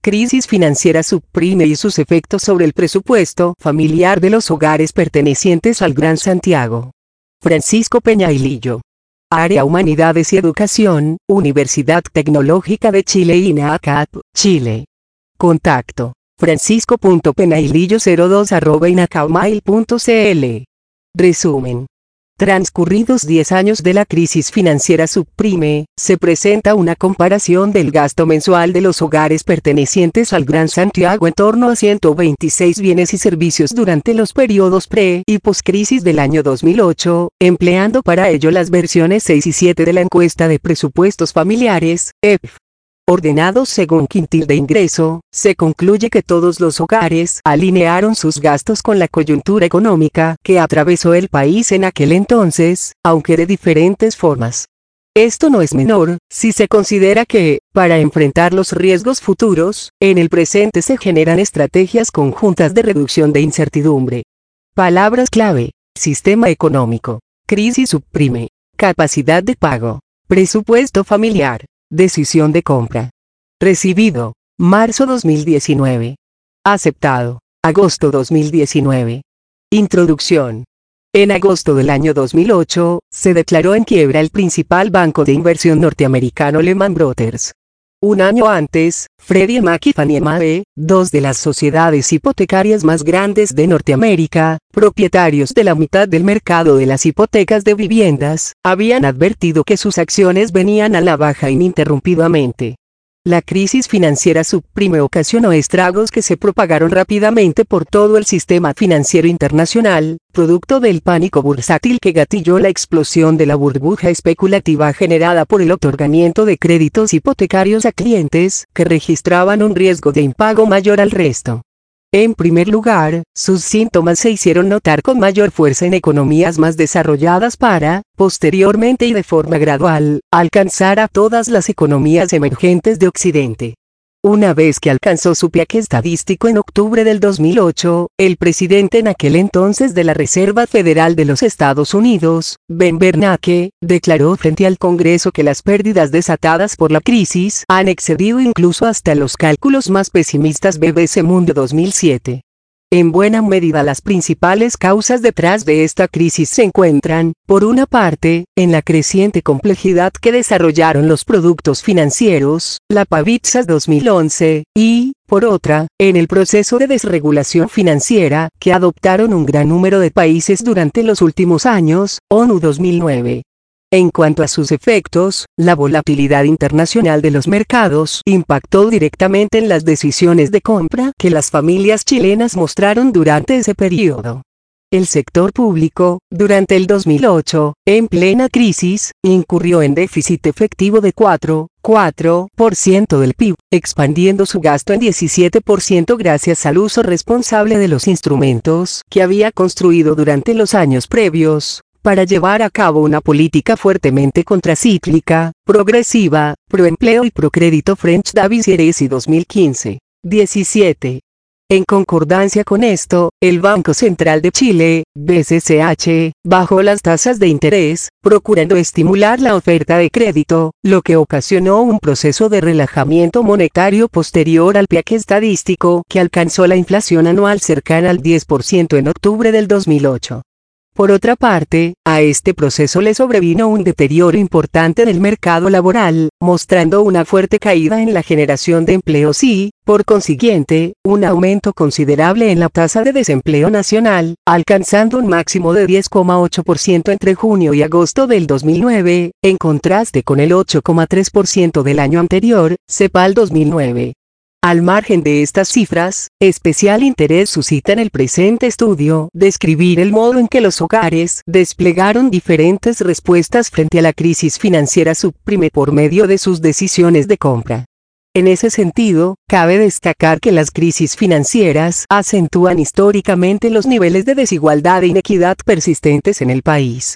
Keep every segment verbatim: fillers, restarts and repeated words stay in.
Crisis financiera subprime y sus efectos sobre el presupuesto familiar de los hogares pertenecientes al Gran Santiago. Francisco Peñailillo. Área Humanidades y Educación, Universidad Tecnológica de Chile I N A C A P, Chile. Contacto: francisco punto peñailillo cero dos arroba inacaumail punto cl. Resumen. Transcurridos diez años de la crisis financiera subprime, se presenta una comparación del gasto mensual de los hogares pertenecientes al Gran Santiago en torno a ciento veintiséis bienes y servicios durante los periodos pre- y poscrisis del año dos mil ocho, empleando para ello las versiones seis y siete de la encuesta de presupuestos familiares, E P F. Ordenados según quintil de ingreso, se concluye que todos los hogares alinearon sus gastos con la coyuntura económica que atravesó el país en aquel entonces, aunque de diferentes formas. Esto no es menor, si se considera que, para enfrentar los riesgos futuros, en el presente se generan estrategias conjuntas de reducción de incertidumbre. Palabras clave: sistema económico, crisis subprime, capacidad de pago, presupuesto familiar, decisión de compra. Recibido: marzo dos mil diecinueve. Aceptado: agosto dos mil diecinueve. Introducción. En agosto del año dos mil ocho, se declaró en quiebra el principal banco de inversión norteamericano Lehman Brothers. Un año antes, Freddie Mac y Fannie Mae, dos de las sociedades hipotecarias más grandes de Norteamérica, propietarios de la mitad del mercado de las hipotecas de viviendas, habían advertido que sus acciones venían a la baja ininterrumpidamente. La crisis financiera subprime ocasionó estragos que se propagaron rápidamente por todo el sistema financiero internacional, producto del pánico bursátil que gatilló la explosión de la burbuja especulativa generada por el otorgamiento de créditos hipotecarios a clientes que registraban un riesgo de impago mayor al resto. En primer lugar, sus síntomas se hicieron notar con mayor fuerza en economías más desarrolladas para, posteriormente y de forma gradual, alcanzar a todas las economías emergentes de Occidente. Una vez que alcanzó su pico estadístico en octubre del dos mil ocho, el presidente en aquel entonces de la Reserva Federal de los Estados Unidos, Ben Bernanke, declaró frente al Congreso que las pérdidas desatadas por la crisis han excedido incluso hasta los cálculos más pesimistas B B C Mundo dos mil siete. En buena medida las principales causas detrás de esta crisis se encuentran, por una parte, en la creciente complejidad que desarrollaron los productos financieros, la PAVITSA dos mil once, y, por otra, en el proceso de desregulación financiera que adoptaron un gran número de países durante los últimos años, ONU dos mil nueve. En cuanto a sus efectos, la volatilidad internacional de los mercados impactó directamente en las decisiones de compra que las familias chilenas mostraron durante ese periodo. El sector público, durante el dos mil ocho, en plena crisis, incurrió en déficit efectivo de cuatro coma cuatro por ciento del P I B, expandiendo su gasto en diecisiete por ciento gracias al uso responsable de los instrumentos que había construido durante los años previos, para llevar a cabo una política fuertemente contracíclica, progresiva, proempleo y procrédito French Davis y Eresi dos mil quince. diecisiete. En concordancia con esto, el Banco Central de Chile, B C C H, bajó las tasas de interés, procurando estimular la oferta de crédito, lo que ocasionó un proceso de relajamiento monetario posterior al pico estadístico que alcanzó la inflación anual cercana al diez por ciento en octubre del dos mil ocho. Por otra parte, a este proceso le sobrevino un deterioro importante del mercado laboral, mostrando una fuerte caída en la generación de empleos y, por consiguiente, un aumento considerable en la tasa de desempleo nacional, alcanzando un máximo de diez coma ocho por ciento entre junio y agosto del dos mil nueve, en contraste con el ocho coma tres por ciento del año anterior, CEPAL dos mil nueve. Al margen de estas cifras, especial interés suscita en el presente estudio describir el modo en que los hogares desplegaron diferentes respuestas frente a la crisis financiera subprime por medio de sus decisiones de compra. En ese sentido, cabe destacar que las crisis financieras acentúan históricamente los niveles de desigualdad e inequidad persistentes en el país.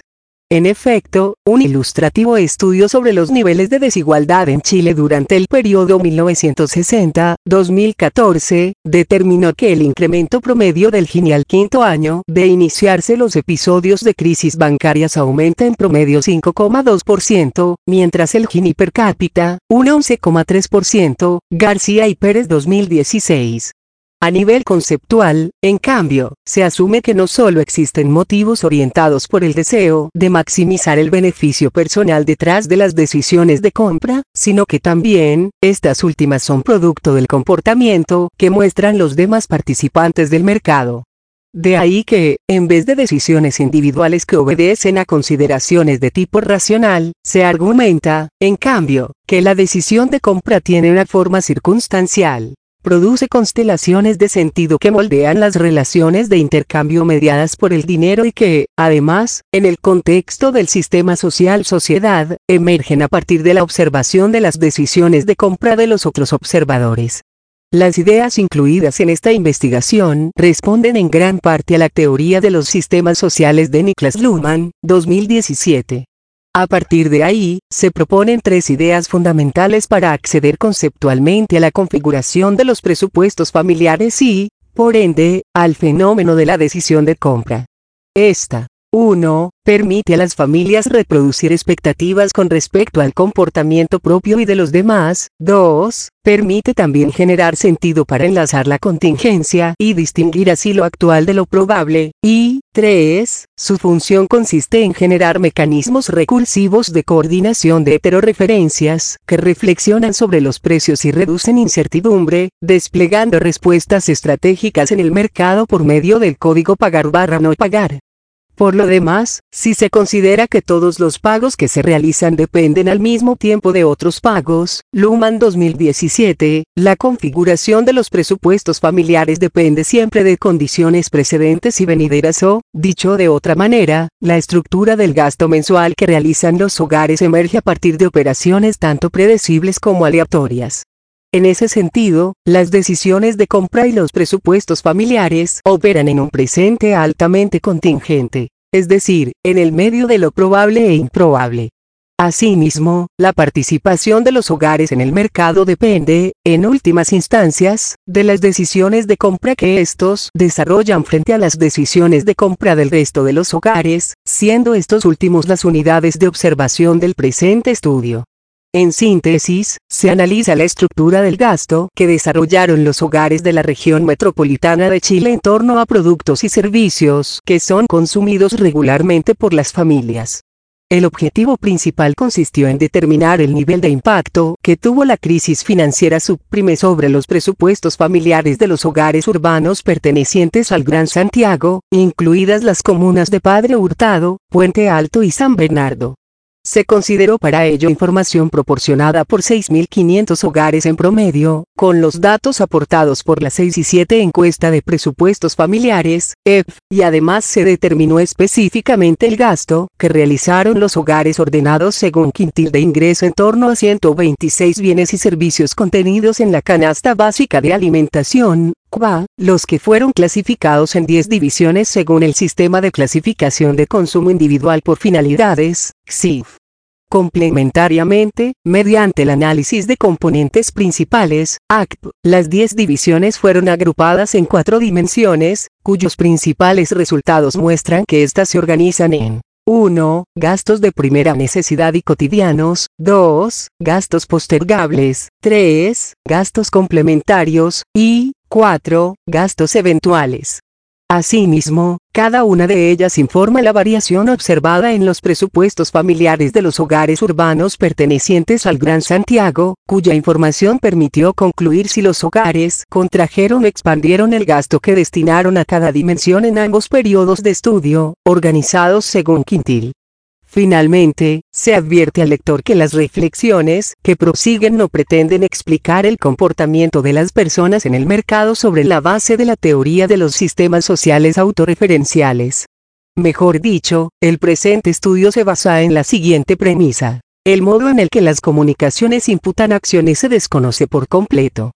En efecto, un ilustrativo estudio sobre los niveles de desigualdad en Chile durante el periodo mil novecientos sesenta a dos mil catorce, determinó que el incremento promedio del Gini al quinto año de iniciarse los episodios de crisis bancarias aumenta en promedio cinco coma dos por ciento, mientras el Gini per cápita, un once coma tres por ciento, García y Pérez dos mil dieciséis. A nivel conceptual, en cambio, se asume que no solo existen motivos orientados por el deseo de maximizar el beneficio personal detrás de las decisiones de compra, sino que también, estas últimas son producto del comportamiento que muestran los demás participantes del mercado. De ahí que, en vez de decisiones individuales que obedecen a consideraciones de tipo racional, se argumenta, en cambio, que la decisión de compra tiene una forma circunstancial. Produce constelaciones de sentido que moldean las relaciones de intercambio mediadas por el dinero y que, además, en el contexto del sistema social-sociedad, emergen a partir de la observación de las decisiones de compra de los otros observadores. Las ideas incluidas en esta investigación responden en gran parte a la teoría de los sistemas sociales de Niklas Luhmann, dos mil diecisiete. A partir de ahí, se proponen tres ideas fundamentales para acceder conceptualmente a la configuración de los presupuestos familiares y, por ende, al fenómeno de la decisión de compra. Esta, uno Permite a las familias reproducir expectativas con respecto al comportamiento propio y de los demás. dos Permite también generar sentido para enlazar la contingencia y distinguir así lo actual de lo probable. Y, tres Su función consiste en generar mecanismos recursivos de coordinación de heterorreferencias que reflexionan sobre los precios y reducen incertidumbre, desplegando respuestas estratégicas en el mercado por medio del código pagar barra no pagar. Por lo demás, si se considera que todos los pagos que se realizan dependen al mismo tiempo de otros pagos, Luhmann dos mil diecisiete, la configuración de los presupuestos familiares depende siempre de condiciones precedentes y venideras o, dicho de otra manera, la estructura del gasto mensual que realizan los hogares emerge a partir de operaciones tanto predecibles como aleatorias. En ese sentido, las decisiones de compra y los presupuestos familiares operan en un presente altamente contingente, es decir, en el medio de lo probable e improbable. Asimismo, la participación de los hogares en el mercado depende, en últimas instancias, de las decisiones de compra que estos desarrollan frente a las decisiones de compra del resto de los hogares, siendo estos últimos las unidades de observación del presente estudio. En síntesis, se analiza la estructura del gasto que desarrollaron los hogares de la región metropolitana de Chile en torno a productos y servicios que son consumidos regularmente por las familias. El objetivo principal consistió en determinar el nivel de impacto que tuvo la crisis financiera subprime sobre los presupuestos familiares de los hogares urbanos pertenecientes al Gran Santiago, incluidas las comunas de Padre Hurtado, Puente Alto y San Bernardo. Se consideró para ello información proporcionada por seis mil quinientos hogares en promedio, con los datos aportados por la seis y siete encuesta de presupuestos familiares, E P, y además se determinó específicamente el gasto que realizaron los hogares ordenados según quintil de ingreso en torno a ciento veintiséis bienes y servicios contenidos en la canasta básica de alimentación, C U A, los que fueron clasificados en diez divisiones según el Sistema de Clasificación de Consumo Individual por Finalidades, S I F. Complementariamente, mediante el análisis de componentes principales, A C P, las diez divisiones fueron agrupadas en cuatro dimensiones, cuyos principales resultados muestran que éstas se organizan en uno Gastos de primera necesidad y cotidianos, dos Gastos postergables, tres Gastos complementarios, y cuatro Gastos eventuales. Asimismo, cada una de ellas informa la variación observada en los presupuestos familiares de los hogares urbanos pertenecientes al Gran Santiago, cuya información permitió concluir si los hogares contrajeron o expandieron el gasto que destinaron a cada dimensión en ambos periodos de estudio, organizados según quintil. Finalmente, se advierte al lector que las reflexiones que prosiguen no pretenden explicar el comportamiento de las personas en el mercado sobre la base de la teoría de los sistemas sociales autorreferenciales. Mejor dicho, el presente estudio se basa en la siguiente premisa: el modo en el que las comunicaciones imputan acciones se desconoce por completo.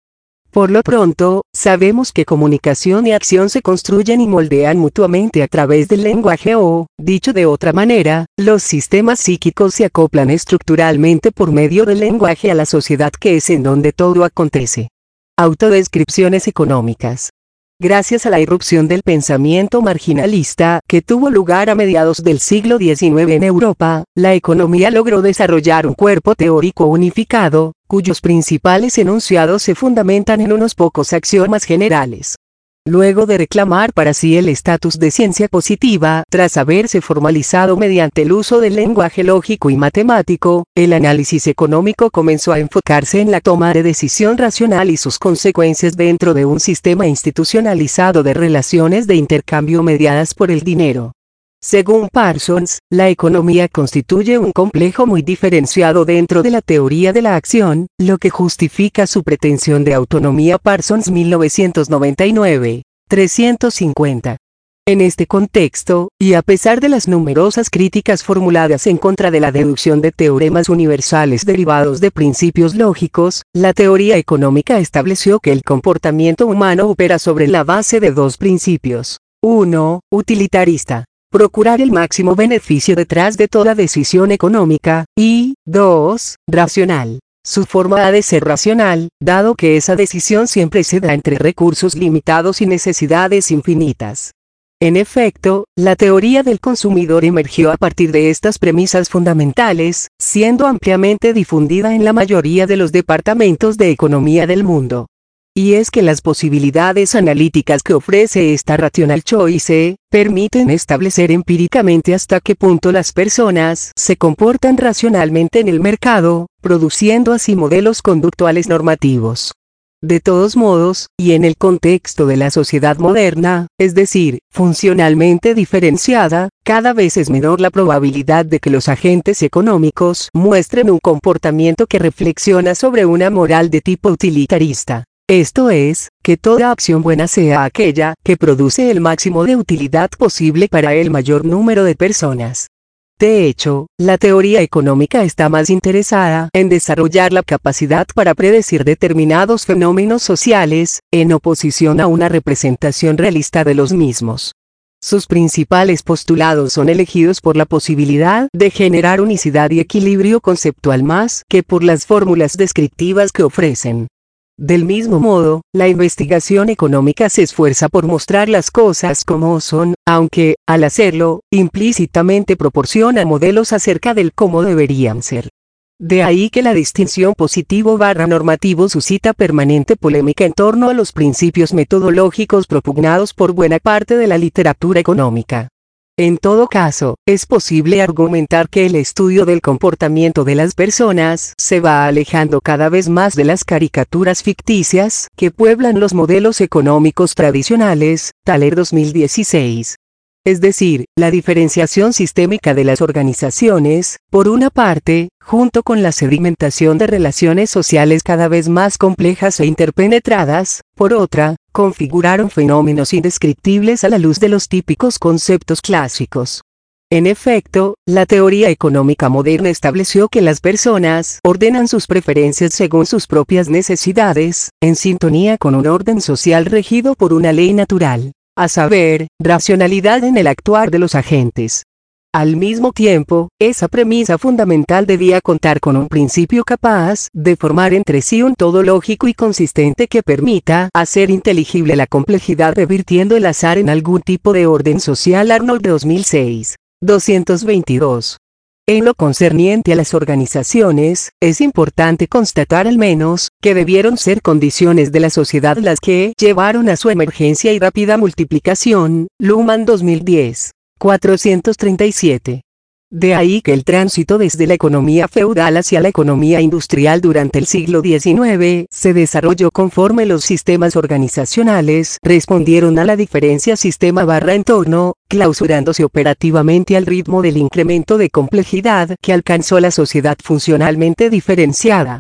Por lo pronto, sabemos que comunicación y acción se construyen y moldean mutuamente a través del lenguaje o, dicho de otra manera, los sistemas psíquicos se acoplan estructuralmente por medio del lenguaje a la sociedad que es en donde todo acontece. Autodescripciones económicas. Gracias a la irrupción del pensamiento marginalista que tuvo lugar a mediados del siglo diecinueve en Europa, la economía logró desarrollar un cuerpo teórico unificado, cuyos principales enunciados se fundamentan en unos pocos axiomas generales. Luego de reclamar para sí el estatus de ciencia positiva, tras haberse formalizado mediante el uso del lenguaje lógico y matemático, el análisis económico comenzó a enfocarse en la toma de decisión racional y sus consecuencias dentro de un sistema institucionalizado de relaciones de intercambio mediadas por el dinero. Según Parsons, la economía constituye un complejo muy diferenciado dentro de la teoría de la acción, lo que justifica su pretensión de autonomía. Parsons mil novecientos noventa y nueve, trescientos cincuenta. En este contexto, y a pesar de las numerosas críticas formuladas en contra de la deducción de teoremas universales derivados de principios lógicos, la teoría económica estableció que el comportamiento humano opera sobre la base de dos principios. uno. Utilitarista. Procurar el máximo beneficio detrás de toda decisión económica, y, dos. Racional. Su forma ha de ser racional, dado que esa decisión siempre se da entre recursos limitados y necesidades infinitas. En efecto, la teoría del consumidor emergió a partir de estas premisas fundamentales, siendo ampliamente difundida en la mayoría de los departamentos de economía del mundo. Y es que las posibilidades analíticas que ofrece esta rational choice, permiten establecer empíricamente hasta qué punto las personas se comportan racionalmente en el mercado, produciendo así modelos conductuales normativos. De todos modos, y en el contexto de la sociedad moderna, es decir, funcionalmente diferenciada, cada vez es menor la probabilidad de que los agentes económicos muestren un comportamiento que reflexiona sobre una moral de tipo utilitarista. Esto es, que toda acción buena sea aquella que produce el máximo de utilidad posible para el mayor número de personas. De hecho, la teoría económica está más interesada en desarrollar la capacidad para predecir determinados fenómenos sociales, en oposición a una representación realista de los mismos. Sus principales postulados son elegidos por la posibilidad de generar unicidad y equilibrio conceptual más que por las fórmulas descriptivas que ofrecen. Del mismo modo, la investigación económica se esfuerza por mostrar las cosas como son, aunque, al hacerlo, implícitamente proporciona modelos acerca del cómo deberían ser. De ahí que la distinción positivo barra normativo suscita permanente polémica en torno a los principios metodológicos propugnados por buena parte de la literatura económica. En todo caso, es posible argumentar que el estudio del comportamiento de las personas se va alejando cada vez más de las caricaturas ficticias que pueblan los modelos económicos tradicionales, Thaler dos mil dieciséis. Es decir, la diferenciación sistémica de las organizaciones, por una parte, junto con la sedimentación de relaciones sociales cada vez más complejas e interpenetradas, por otra, configuraron fenómenos indescriptibles a la luz de los típicos conceptos clásicos. En efecto, la teoría económica moderna estableció que las personas ordenan sus preferencias según sus propias necesidades, en sintonía con un orden social regido por una ley natural, a saber, racionalidad en el actuar de los agentes. Al mismo tiempo, esa premisa fundamental debía contar con un principio capaz de formar entre sí un todo lógico y consistente que permita hacer inteligible la complejidad revirtiendo el azar en algún tipo de orden social. Arnold dos mil seis, doscientos veintidós. En lo concerniente a las organizaciones, es importante constatar al menos, que debieron ser condiciones de la sociedad las que llevaron a su emergencia y rápida multiplicación. Luhmann dos mil diez, cuatrocientos treinta y siete. De ahí que el tránsito desde la economía feudal hacia la economía industrial durante el siglo diecinueve se desarrolló conforme los sistemas organizacionales respondieron a la diferencia sistema barra entorno, clausurándose operativamente al ritmo del incremento de complejidad que alcanzó la sociedad funcionalmente diferenciada.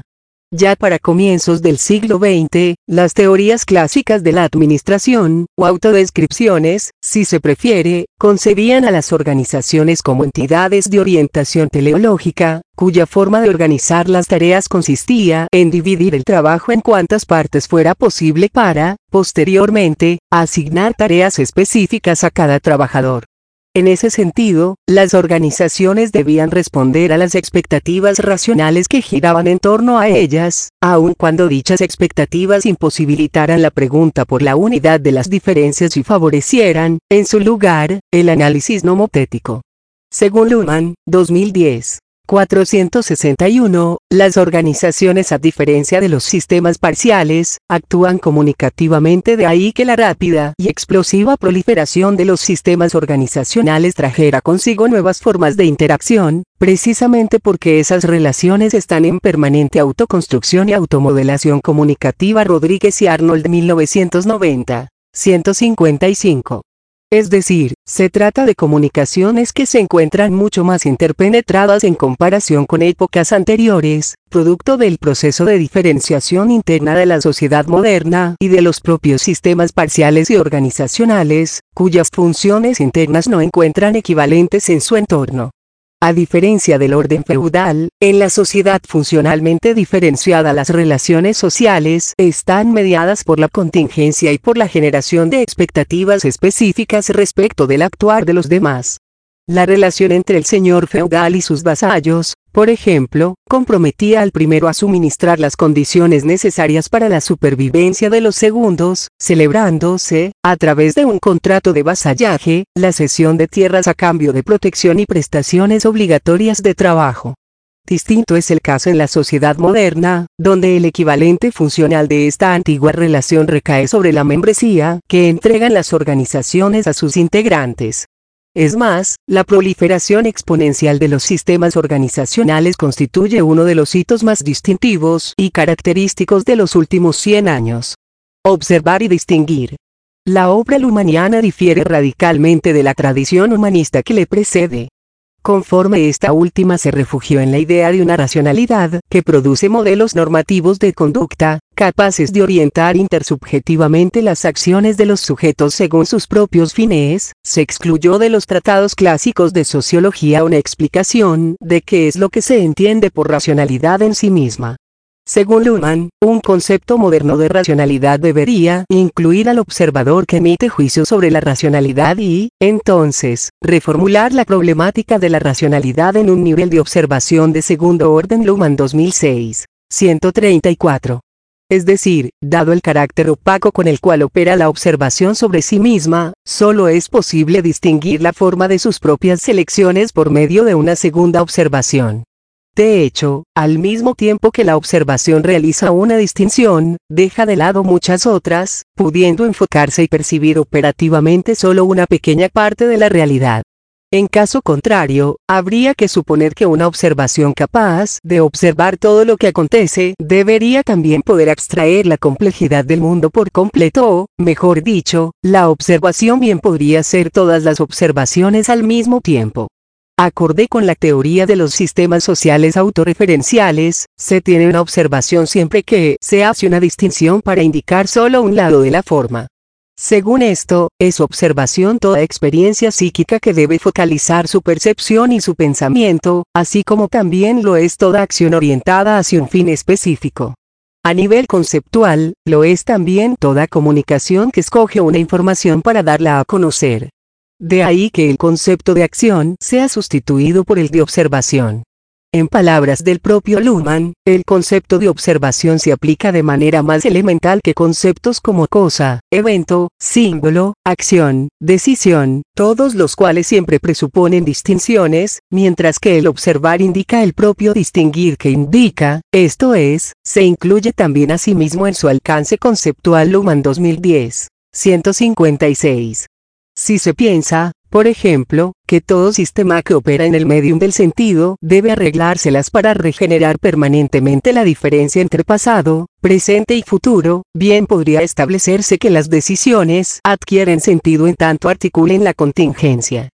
Ya para comienzos del siglo veinte, las teorías clásicas de la administración, o autodescripciones, si se prefiere, concebían a las organizaciones como entidades de orientación teleológica, cuya forma de organizar las tareas consistía en dividir el trabajo en cuantas partes fuera posible para, posteriormente, asignar tareas específicas a cada trabajador. En ese sentido, las organizaciones debían responder a las expectativas racionales que giraban en torno a ellas, aun cuando dichas expectativas imposibilitaran la pregunta por la unidad de las diferencias y favorecieran, en su lugar, el análisis nomotético. Según Luhmann, dos mil diez. cuatrocientos sesenta y uno, las organizaciones, a diferencia de los sistemas parciales, actúan comunicativamente, de ahí que la rápida y explosiva proliferación de los sistemas organizacionales trajera consigo nuevas formas de interacción, precisamente porque esas relaciones están en permanente autoconstrucción y automodelación comunicativa. Rodríguez y Arnold, mil novecientos noventa, ciento cincuenta y cinco. Es decir, se trata de comunicaciones que se encuentran mucho más interpenetradas en comparación con épocas anteriores, producto del proceso de diferenciación interna de la sociedad moderna y de los propios sistemas parciales y organizacionales, cuyas funciones internas no encuentran equivalentes en su entorno. A diferencia del orden feudal, en la sociedad funcionalmente diferenciada las relaciones sociales están mediadas por la contingencia y por la generación de expectativas específicas respecto del actuar de los demás. La relación entre el señor feudal y sus vasallos, por ejemplo, comprometía al primero a suministrar las condiciones necesarias para la supervivencia de los segundos, celebrándose, a través de un contrato de vasallaje, la cesión de tierras a cambio de protección y prestaciones obligatorias de trabajo. Distinto es el caso en la sociedad moderna, donde el equivalente funcional de esta antigua relación recae sobre la membresía que entregan las organizaciones a sus integrantes. Es más, la proliferación exponencial de los sistemas organizacionales constituye uno de los hitos más distintivos y característicos de los últimos cien años. Observar y distinguir. La obra luhmanniana difiere radicalmente de la tradición humanista que le precede. Conforme esta última se refugió en la idea de una racionalidad que produce modelos normativos de conducta, capaces de orientar intersubjetivamente las acciones de los sujetos según sus propios fines, se excluyó de los tratados clásicos de sociología una explicación de qué es lo que se entiende por racionalidad en sí misma. Según Luhmann, un concepto moderno de racionalidad debería incluir al observador que emite juicios sobre la racionalidad y, entonces, reformular la problemática de la racionalidad en un nivel de observación de segundo orden. Luhmann, dos mil seis, ciento treinta y cuatro. Es decir, dado el carácter opaco con el cual opera la observación sobre sí misma, solo es posible distinguir la forma de sus propias selecciones por medio de una segunda observación. De hecho, al mismo tiempo que la observación realiza una distinción, deja de lado muchas otras, pudiendo enfocarse y percibir operativamente solo una pequeña parte de la realidad. En caso contrario, habría que suponer que una observación capaz de observar todo lo que acontece debería también poder abstraer la complejidad del mundo por completo o, mejor dicho, la observación bien podría ser todas las observaciones al mismo tiempo. Acorde con la teoría de los sistemas sociales autorreferenciales, se tiene una observación siempre que se hace una distinción para indicar solo un lado de la forma. Según esto, es observación toda experiencia psíquica que debe focalizar su percepción y su pensamiento, así como también lo es toda acción orientada hacia un fin específico. A nivel conceptual, lo es también toda comunicación que escoge una información para darla a conocer. De ahí que el concepto de acción sea sustituido por el de observación. En palabras del propio Luhmann, el concepto de observación se aplica de manera más elemental que conceptos como cosa, evento, símbolo, acción, decisión, todos los cuales siempre presuponen distinciones, mientras que el observar indica el propio distinguir que indica, esto es, se incluye también a sí mismo en su alcance conceptual. Luhmann, dos mil diez, ciento cincuenta y seis. Si se piensa, por ejemplo, que todo sistema que opera en el medium del sentido debe arreglárselas para regenerar permanentemente la diferencia entre pasado, presente y futuro, bien podría establecerse que las decisiones adquieren sentido en tanto articulen la contingencia.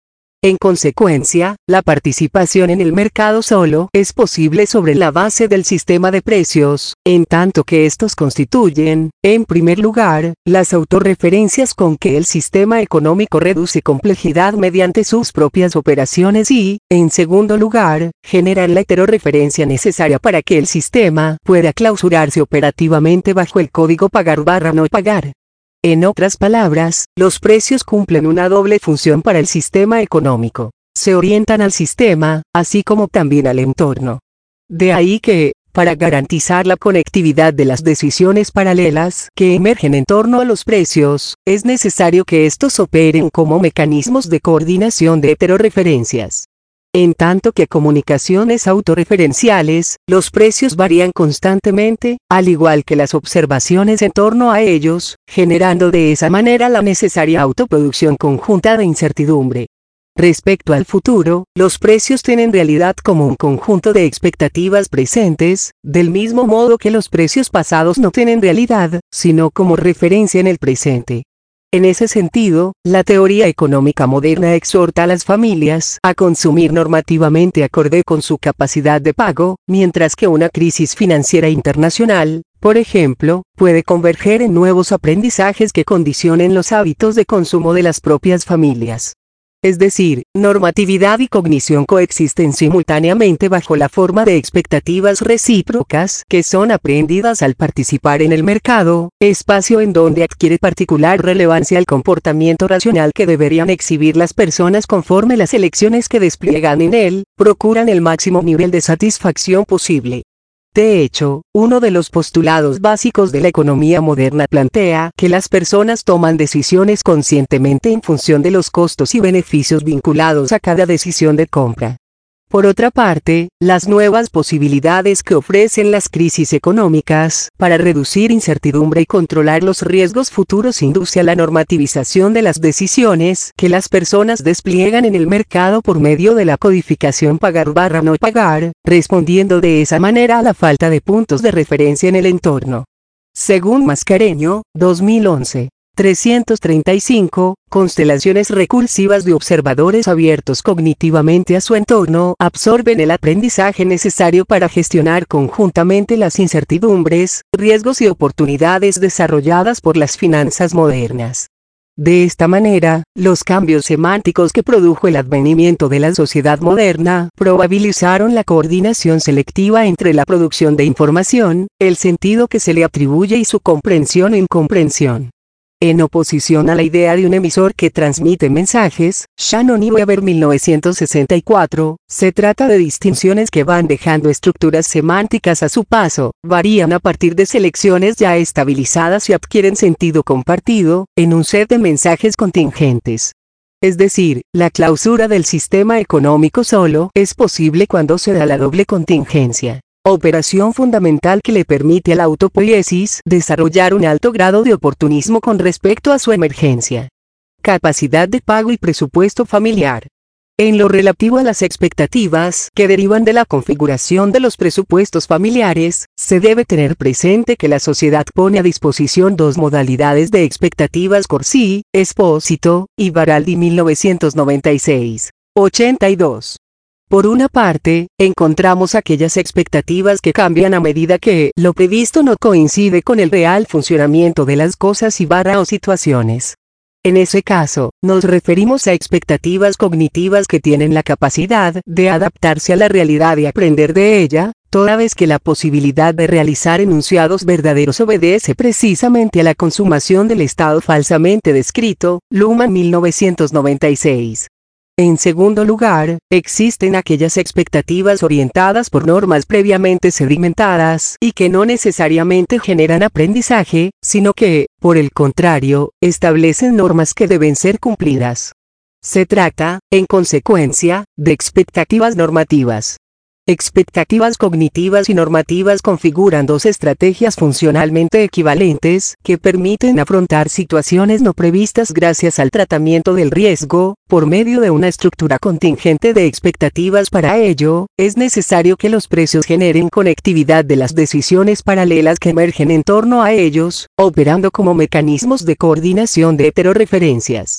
En consecuencia, la participación en el mercado solo es posible sobre la base del sistema de precios, en tanto que estos constituyen, en primer lugar, las autorreferencias con que el sistema económico reduce complejidad mediante sus propias operaciones y, en segundo lugar, generan la heterorreferencia necesaria para que el sistema pueda clausurarse operativamente bajo el código pagar barra no pagar. En otras palabras, los precios cumplen una doble función para el sistema económico. Se orientan al sistema, así como también al entorno. De ahí que, para garantizar la conectividad de las decisiones paralelas que emergen en torno a los precios, es necesario que estos operen como mecanismos de coordinación de heterorreferencias. En tanto que comunicaciones autorreferenciales, los precios varían constantemente, al igual que las observaciones en torno a ellos, generando de esa manera la necesaria autoproducción conjunta de incertidumbre. Respecto al futuro, los precios tienen realidad como un conjunto de expectativas presentes, del mismo modo que los precios pasados no tienen realidad, sino como referencia en el presente. En ese sentido, la teoría económica moderna exhorta a las familias a consumir normativamente acorde con su capacidad de pago, mientras que una crisis financiera internacional, por ejemplo, puede converger en nuevos aprendizajes que condicionen los hábitos de consumo de las propias familias. Es decir, normatividad y cognición coexisten simultáneamente bajo la forma de expectativas recíprocas que son aprendidas al participar en el mercado, espacio en donde adquiere particular relevancia el comportamiento racional que deberían exhibir las personas conforme las elecciones que despliegan en él, procuran el máximo nivel de satisfacción posible. De hecho, uno de los postulados básicos de la economía moderna plantea que las personas toman decisiones conscientemente en función de los costos y beneficios vinculados a cada decisión de compra. Por otra parte, las nuevas posibilidades que ofrecen las crisis económicas para reducir incertidumbre y controlar los riesgos futuros induce a la normativización de las decisiones que las personas despliegan en el mercado por medio de la codificación pagar barra no pagar, respondiendo de esa manera a la falta de puntos de referencia en el entorno. Según Mascareño, dos mil once. trescientos treinta y cinco, constelaciones recursivas de observadores abiertos cognitivamente a su entorno absorben el aprendizaje necesario para gestionar conjuntamente las incertidumbres, riesgos y oportunidades desarrolladas por las finanzas modernas. De esta manera, los cambios semánticos que produjo el advenimiento de la sociedad moderna probabilizaron la coordinación selectiva entre la producción de información, el sentido que se le atribuye y su comprensión e incomprensión. En oposición a la idea de un emisor que transmite mensajes, Shannon y Weber mil novecientos sesenta y cuatro, se trata de distinciones que van dejando estructuras semánticas a su paso, varían a partir de selecciones ya estabilizadas y adquieren sentido compartido, en un set de mensajes contingentes. Es decir, la clausura del sistema económico solo es posible cuando se da la doble contingencia. Operación fundamental que le permite a la autopoiesis desarrollar un alto grado de oportunismo con respecto a su emergencia. Capacidad de pago y presupuesto familiar. En lo relativo a las expectativas que derivan de la configuración de los presupuestos familiares, se debe tener presente que la sociedad pone a disposición dos modalidades de expectativas Corsi, Espósito, y Baraldi mil novecientos noventa y seis, ochenta y dos. Por una parte, encontramos aquellas expectativas que cambian a medida que lo previsto no coincide con el real funcionamiento de las cosas y barra o situaciones. En ese caso, nos referimos a expectativas cognitivas que tienen la capacidad de adaptarse a la realidad y aprender de ella, toda vez que la posibilidad de realizar enunciados verdaderos obedece precisamente a la consumación del estado falsamente descrito, Luhmann mil novecientos noventa y seis. En segundo lugar, existen aquellas expectativas orientadas por normas previamente sedimentadas y que no necesariamente generan aprendizaje, sino que, por el contrario, establecen normas que deben ser cumplidas. Se trata, en consecuencia, de expectativas normativas. Expectativas cognitivas y normativas configuran dos estrategias funcionalmente equivalentes que permiten afrontar situaciones no previstas gracias al tratamiento del riesgo, por medio de una estructura contingente de expectativas. Para ello, es necesario que los precios generen conectividad de las decisiones paralelas que emergen en torno a ellos, operando como mecanismos de coordinación de heterorreferencias.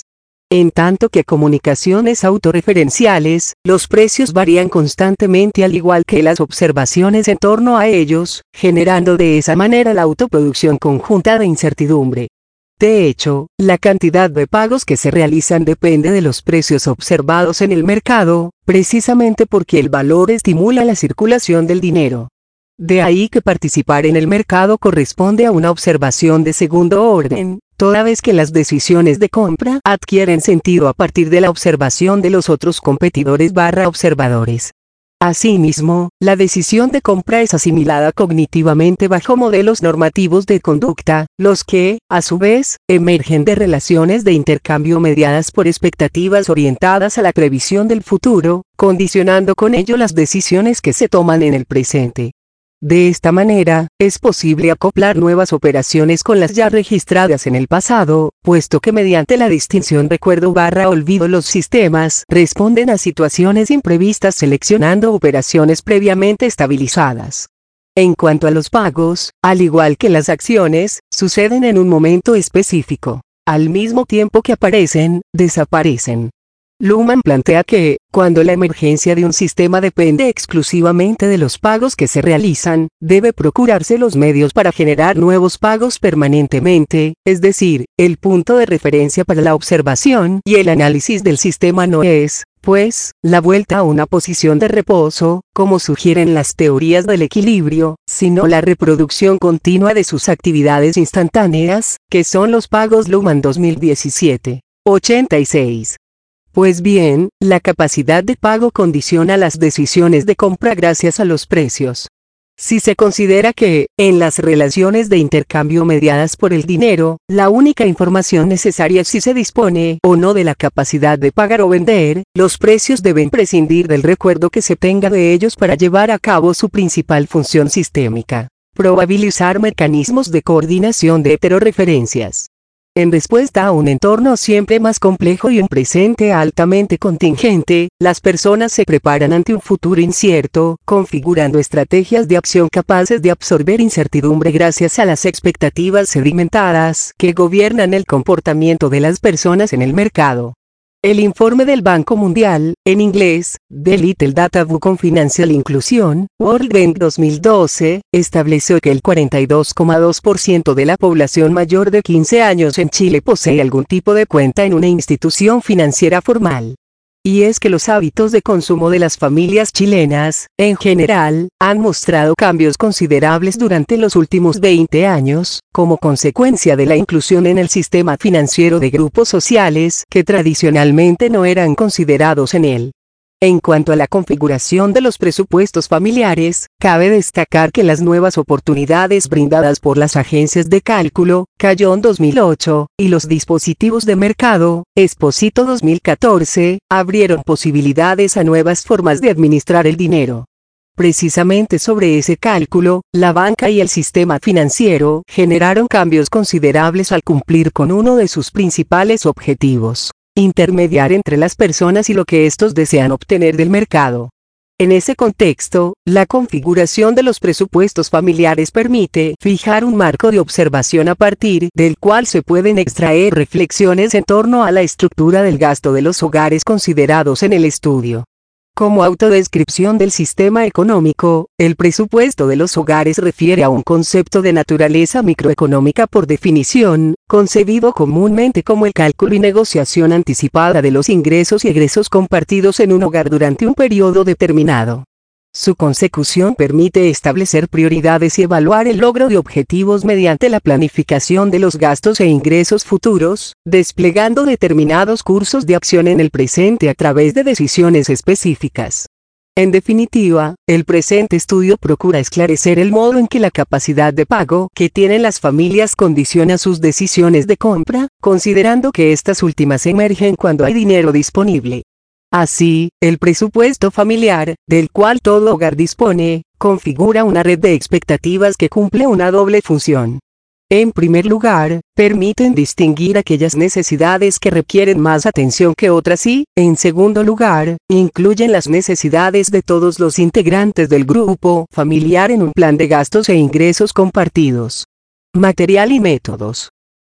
En tanto que comunicaciones autorreferenciales, los precios varían constantemente al igual que las observaciones en torno a ellos, generando de esa manera la autoproducción conjunta de incertidumbre. De hecho, la cantidad de pagos que se realizan depende de los precios observados en el mercado, precisamente porque el valor estimula la circulación del dinero. De ahí que participar en el mercado corresponde a una observación de segundo orden, toda vez que las decisiones de compra adquieren sentido a partir de la observación de los otros competidores barra observadores. Asimismo, la decisión de compra es asimilada cognitivamente bajo modelos normativos de conducta, los que, a su vez, emergen de relaciones de intercambio mediadas por expectativas orientadas a la previsión del futuro, condicionando con ello las decisiones que se toman en el presente. De esta manera, es posible acoplar nuevas operaciones con las ya registradas en el pasado, puesto que mediante la distinción recuerdo barra olvido los sistemas responden a situaciones imprevistas seleccionando operaciones previamente estabilizadas. En cuanto a los pagos, al igual que las acciones, suceden en un momento específico. Al mismo tiempo que aparecen, desaparecen. Luhmann plantea que, cuando la emergencia de un sistema depende exclusivamente de los pagos que se realizan, debe procurarse los medios para generar nuevos pagos permanentemente, es decir, el punto de referencia para la observación y el análisis del sistema no es, pues, la vuelta a una posición de reposo, como sugieren las teorías del equilibrio, sino la reproducción continua de sus actividades instantáneas, que son los pagos. Luhmann dos mil diecisiete, ochenta y seis. Pues bien, la capacidad de pago condiciona las decisiones de compra gracias a los precios. Si se considera que, en las relaciones de intercambio mediadas por el dinero, la única información necesaria es si se dispone o no de la capacidad de pagar o vender, los precios deben prescindir del recuerdo que se tenga de ellos para llevar a cabo su principal función sistémica: probabilizar mecanismos de coordinación de heterorreferencias. En respuesta a un entorno siempre más complejo y un presente altamente contingente, las personas se preparan ante un futuro incierto, configurando estrategias de acción capaces de absorber incertidumbre gracias a las expectativas sedimentadas que gobiernan el comportamiento de las personas en el mercado. El informe del Banco Mundial, en inglés, The Little Data Book on Financial Inclusion, World Bank dos mil doce, estableció que el cuarenta y dos coma dos por ciento de la población mayor de quince años en Chile posee algún tipo de cuenta en una institución financiera formal. Y es que los hábitos de consumo de las familias chilenas, en general, han mostrado cambios considerables durante los últimos veinte años, como consecuencia de la inclusión en el sistema financiero de grupos sociales que tradicionalmente no eran considerados en él. En cuanto a la configuración de los presupuestos familiares, cabe destacar que las nuevas oportunidades brindadas por las agencias de cálculo, Cayón dos mil ocho, y los dispositivos de mercado, Esposito dos mil catorce, abrieron posibilidades a nuevas formas de administrar el dinero. Precisamente sobre ese cálculo, la banca y el sistema financiero generaron cambios considerables al cumplir con uno de sus principales objetivos: intermediar entre las personas y lo que éstos desean obtener del mercado. En ese contexto, la configuración de los presupuestos familiares permite fijar un marco de observación a partir del cual se pueden extraer reflexiones en torno a la estructura del gasto de los hogares considerados en el estudio. Como autodescripción del sistema económico, el presupuesto de los hogares refiere a un concepto de naturaleza microeconómica por definición, concebido comúnmente como el cálculo y negociación anticipada de los ingresos y egresos compartidos en un hogar durante un periodo determinado. Su consecución permite establecer prioridades y evaluar el logro de objetivos mediante la planificación de los gastos e ingresos futuros, desplegando determinados cursos de acción en el presente a través de decisiones específicas. En definitiva, el presente estudio procura esclarecer el modo en que la capacidad de pago que tienen las familias condiciona sus decisiones de compra, considerando que estas últimas emergen cuando hay dinero disponible. Así, el presupuesto familiar, del cual todo hogar dispone, configura una red de expectativas que cumple una doble función. En primer lugar, permiten distinguir aquellas necesidades que requieren más atención que otras y, en segundo lugar, incluyen las necesidades de todos los integrantes del grupo familiar en un plan de gastos e ingresos compartidos. Material y métodos.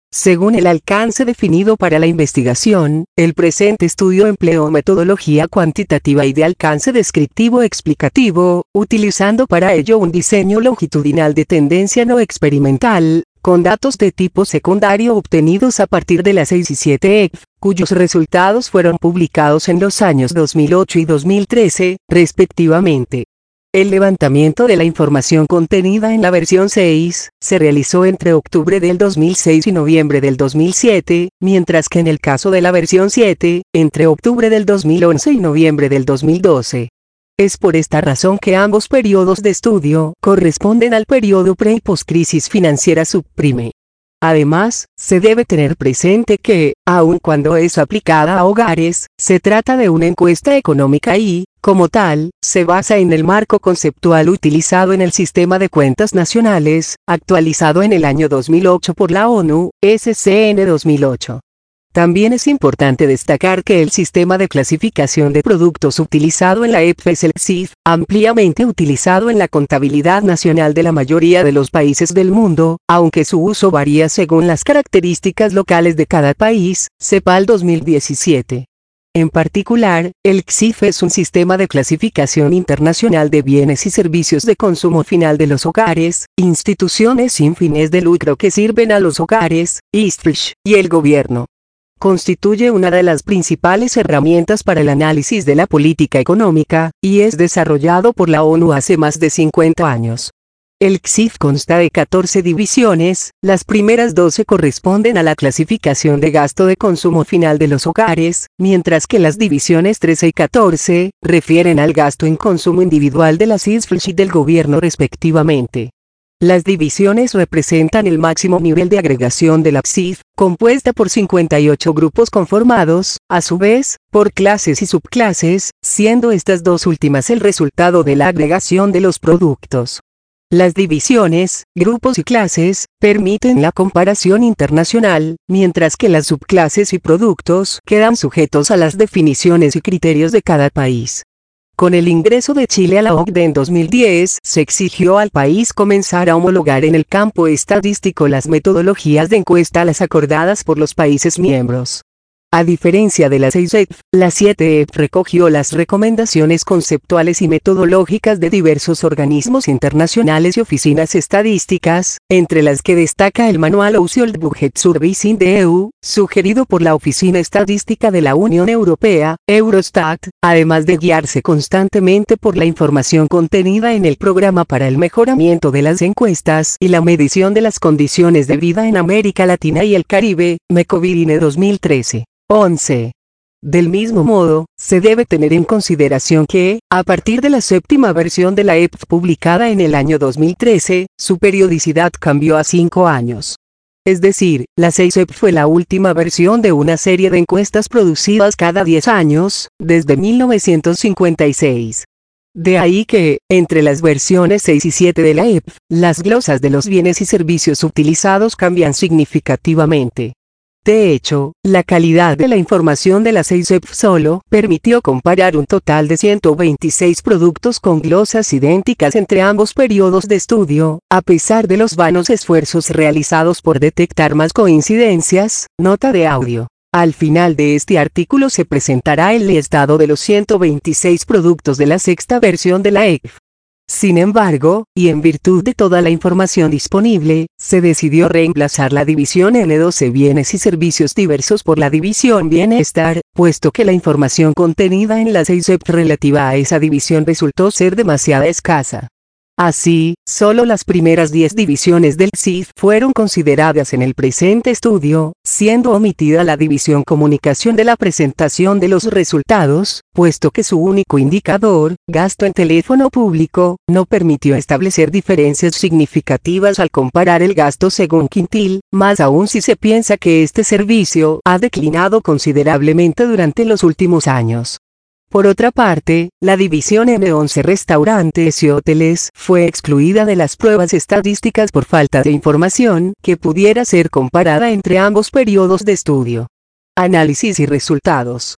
Según el alcance definido para la investigación, el presente estudio empleó metodología cuantitativa y de alcance descriptivo explicativo, utilizando para ello un diseño longitudinal de tendencia no experimental, con datos de tipo secundario obtenidos a partir de las seis y siete E P, cuyos resultados fueron publicados en los años dos mil ocho y dos mil trece, respectivamente. El levantamiento de la información contenida en la versión seis, se realizó entre octubre del dos mil seis y noviembre del dos mil siete, mientras que en el caso de la versión siete, entre octubre del dos mil once y noviembre del dos mil doce. Es por esta razón que ambos periodos de estudio corresponden al periodo pre- y post-crisis financiera subprime. Además, se debe tener presente que, aun cuando es aplicada a hogares, se trata de una encuesta económica y, como tal, se basa en el marco conceptual utilizado en el Sistema de Cuentas Nacionales, actualizado en el año dos mil ocho por la ONU, S C N dos mil ocho. También es importante destacar que el sistema de clasificación de productos utilizado en la E P F es el C I F, ampliamente utilizado en la contabilidad nacional de la mayoría de los países del mundo, aunque su uso varía según las características locales de cada país, CEPAL dos mil diecisiete. En particular, el C I F es un sistema de clasificación internacional de bienes y servicios de consumo final de los hogares, instituciones sin fines de lucro que sirven a los hogares, I S F H, y el gobierno. Constituye una de las principales herramientas para el análisis de la política económica, y es desarrollado por la ONU hace más de cincuenta años. El C I F consta de catorce divisiones, las primeras doce corresponden a la clasificación de gasto de consumo final de los hogares, mientras que las divisiones trece y catorce, refieren al gasto en consumo individual de las I S F H y del gobierno respectivamente. Las divisiones representan el máximo nivel de agregación de la C I F, compuesta por cincuenta y ocho grupos conformados, a su vez, por clases y subclases, siendo estas dos últimas el resultado de la agregación de los productos. Las divisiones, grupos y clases, permiten la comparación internacional, mientras que las subclases y productos quedan sujetos a las definiciones y criterios de cada país. Con el ingreso de Chile a la O C D E en dos mil diez, se exigió al país comenzar a homologar en el campo estadístico las metodologías de encuesta las acordadas por los países miembros. A diferencia de la seis E P, la siete E P recogió las recomendaciones conceptuales y metodológicas de diversos organismos internacionales y oficinas estadísticas, entre las que destaca el Manual Household Budget Service in the E U, sugerido por la Oficina Estadística de la Unión Europea, Eurostat, además de guiarse constantemente por la información contenida en el Programa para el Mejoramiento de las Encuestas y la Medición de las Condiciones de Vida en América Latina y el Caribe, MECOVIRINE dos mil trece. once. Del mismo modo, se debe tener en consideración que, a partir de la séptima versión de la E P publicada en el año dos mil trece, su periodicidad cambió a cinco años. Es decir, la seis E P fue la última versión de una serie de encuestas producidas cada diez años, desde mil novecientos cincuenta y seis. De ahí que, entre las versiones seis y siete de la E P, las glosas de los bienes y servicios utilizados cambian significativamente. De hecho, la calidad de la información de la seis E P solo permitió comparar un total de ciento veintiséis productos con glosas idénticas entre ambos periodos de estudio, a pesar de los vanos esfuerzos realizados por detectar más coincidencias. Nota de audio. Al final de este artículo se presentará el listado de los ciento veintiséis productos de la sexta versión de la E P. Sin embargo, y en virtud de toda la información disponible, se decidió reemplazar la división N doce Bienes y Servicios Diversos por la división Bienestar, puesto que la información contenida en la seis E P relativa a esa división resultó ser demasiado escasa. Así, solo las primeras diez divisiones del C I F fueron consideradas en el presente estudio, siendo omitida la división Comunicación de la presentación de los resultados, puesto que su único indicador, gasto en teléfono público, no permitió establecer diferencias significativas al comparar el gasto según quintil, más aún si se piensa que este servicio ha declinado considerablemente durante los últimos años. Por otra parte, la división N once Restaurantes y Hoteles fue excluida de las pruebas estadísticas por falta de información que pudiera ser comparada entre ambos periodos de estudio. Análisis y resultados.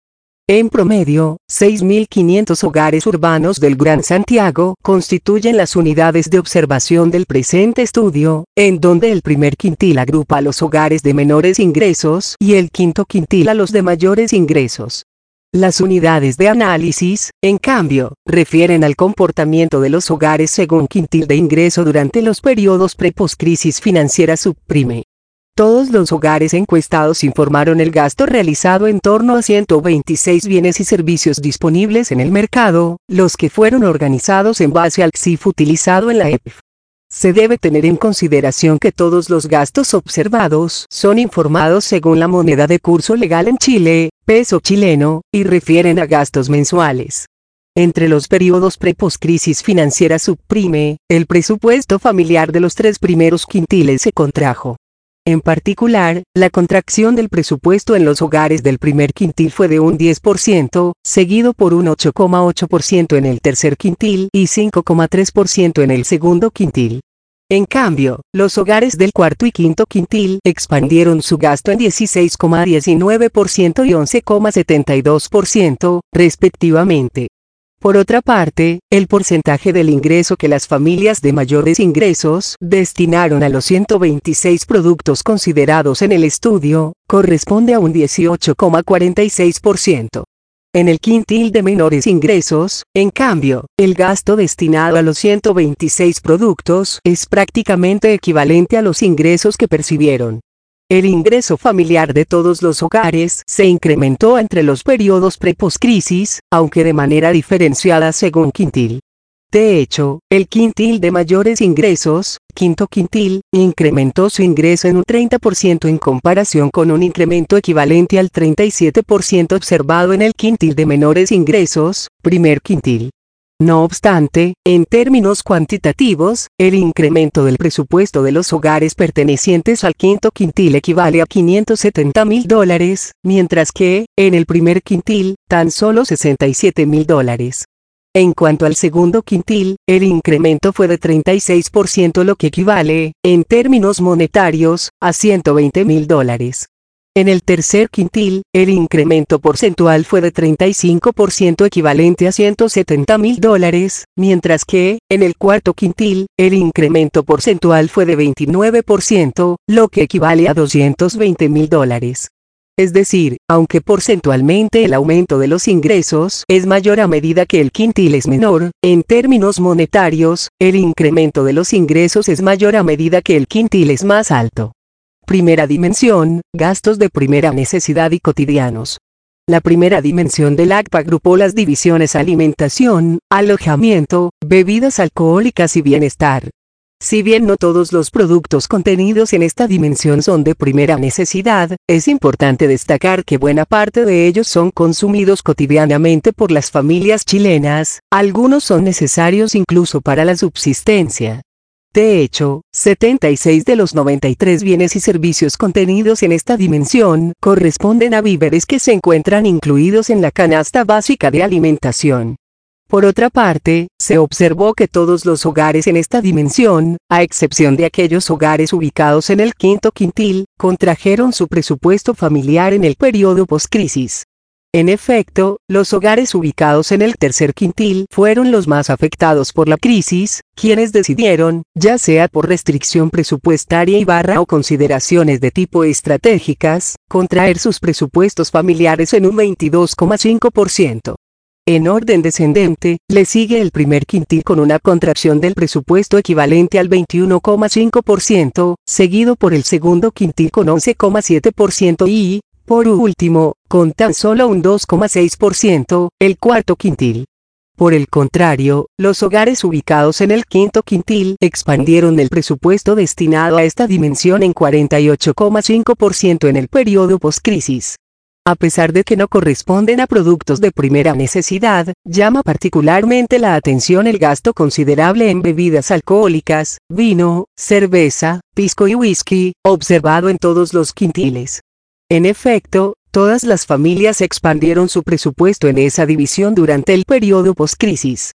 En promedio, seis mil quinientos hogares urbanos del Gran Santiago constituyen las unidades de observación del presente estudio, en donde el primer quintil agrupa a los hogares de menores ingresos y el quinto quintil a los de mayores ingresos. Las unidades de análisis, en cambio, refieren al comportamiento de los hogares según quintil de ingreso durante los periodos pre-poscrisis financiera subprime. Todos los hogares encuestados informaron el gasto realizado en torno a ciento veintiséis bienes y servicios disponibles en el mercado, los que fueron organizados en base al C I F utilizado en la E P F. Se debe tener en consideración que todos los gastos observados son informados según la moneda de curso legal en Chile, peso chileno, y refieren a gastos mensuales. Entre los periodos pre-poscrisis financiera subprime, el presupuesto familiar de los tres primeros quintiles se contrajo. En particular, la contracción del presupuesto en los hogares del primer quintil fue de un diez por ciento, seguido por un ocho coma ocho por ciento en el tercer quintil y cinco coma tres por ciento en el segundo quintil. En cambio, los hogares del cuarto y quinto quintil expandieron su gasto en dieciséis coma diecinueve por ciento y once coma setenta y dos por ciento, respectivamente. Por otra parte, el porcentaje del ingreso que las familias de mayores ingresos destinaron a los ciento veintiséis productos considerados en el estudio, corresponde a un dieciocho coma cuarenta y seis por ciento. En el quintil de menores ingresos, en cambio, el gasto destinado a los ciento veintiséis productos es prácticamente equivalente a los ingresos que percibieron. El ingreso familiar de todos los hogares se incrementó entre los periodos pre-poscrisis, aunque de manera diferenciada según quintil. De hecho, el quintil de mayores ingresos, quinto quintil, incrementó su ingreso en un treinta por ciento en comparación con un incremento equivalente al treinta y siete por ciento observado en el quintil de menores ingresos, primer quintil. No obstante, en términos cuantitativos, el incremento del presupuesto de los hogares pertenecientes al quinto quintil equivale a quinientos setenta mil dólares, mientras que, en el primer quintil, tan solo sesenta y siete mil dólares. En cuanto al segundo quintil, el incremento fue de treinta y seis por ciento, lo que equivale, en términos monetarios, a ciento veinte mil dólares. En el tercer quintil, el incremento porcentual fue de treinta y cinco por ciento equivalente a ciento setenta mil dólares, mientras que, en el cuarto quintil, el incremento porcentual fue de veintinueve por ciento, lo que equivale a doscientos veinte mil dólares. Es decir, aunque porcentualmente el aumento de los ingresos es mayor a medida que el quintil es menor, en términos monetarios, el incremento de los ingresos es mayor a medida que el quintil es más alto. Primera dimensión, gastos de primera necesidad y cotidianos. La primera dimensión del A C P agrupó las divisiones alimentación, alojamiento, bebidas alcohólicas y bienestar. Si bien no todos los productos contenidos en esta dimensión son de primera necesidad, es importante destacar que buena parte de ellos son consumidos cotidianamente por las familias chilenas, algunos son necesarios incluso para la subsistencia. De hecho, setenta y seis de los noventa y tres bienes y servicios contenidos en esta dimensión corresponden a víveres que se encuentran incluidos en la canasta básica de alimentación. Por otra parte, se observó que todos los hogares en esta dimensión, a excepción de aquellos hogares ubicados en el quinto quintil, contrajeron su presupuesto familiar en el periodo poscrisis. En efecto, los hogares ubicados en el tercer quintil fueron los más afectados por la crisis, quienes decidieron, ya sea por restricción presupuestaria y barra o consideraciones de tipo estratégicas, contraer sus presupuestos familiares en un veintidós coma cinco por ciento. En orden descendente, le sigue el primer quintil con una contracción del presupuesto equivalente al veintiuno coma cinco por ciento, seguido por el segundo quintil con once coma siete por ciento y, por último, con tan solo un dos coma seis por ciento, el cuarto quintil. Por el contrario, los hogares ubicados en el quinto quintil expandieron el presupuesto destinado a esta dimensión en cuarenta y ocho coma cinco por ciento en el periodo poscrisis. A pesar de que no corresponden a productos de primera necesidad, llama particularmente la atención el gasto considerable en bebidas alcohólicas, vino, cerveza, pisco y whisky, observado en todos los quintiles. En efecto, todas las familias expandieron su presupuesto en esa división durante el periodo poscrisis.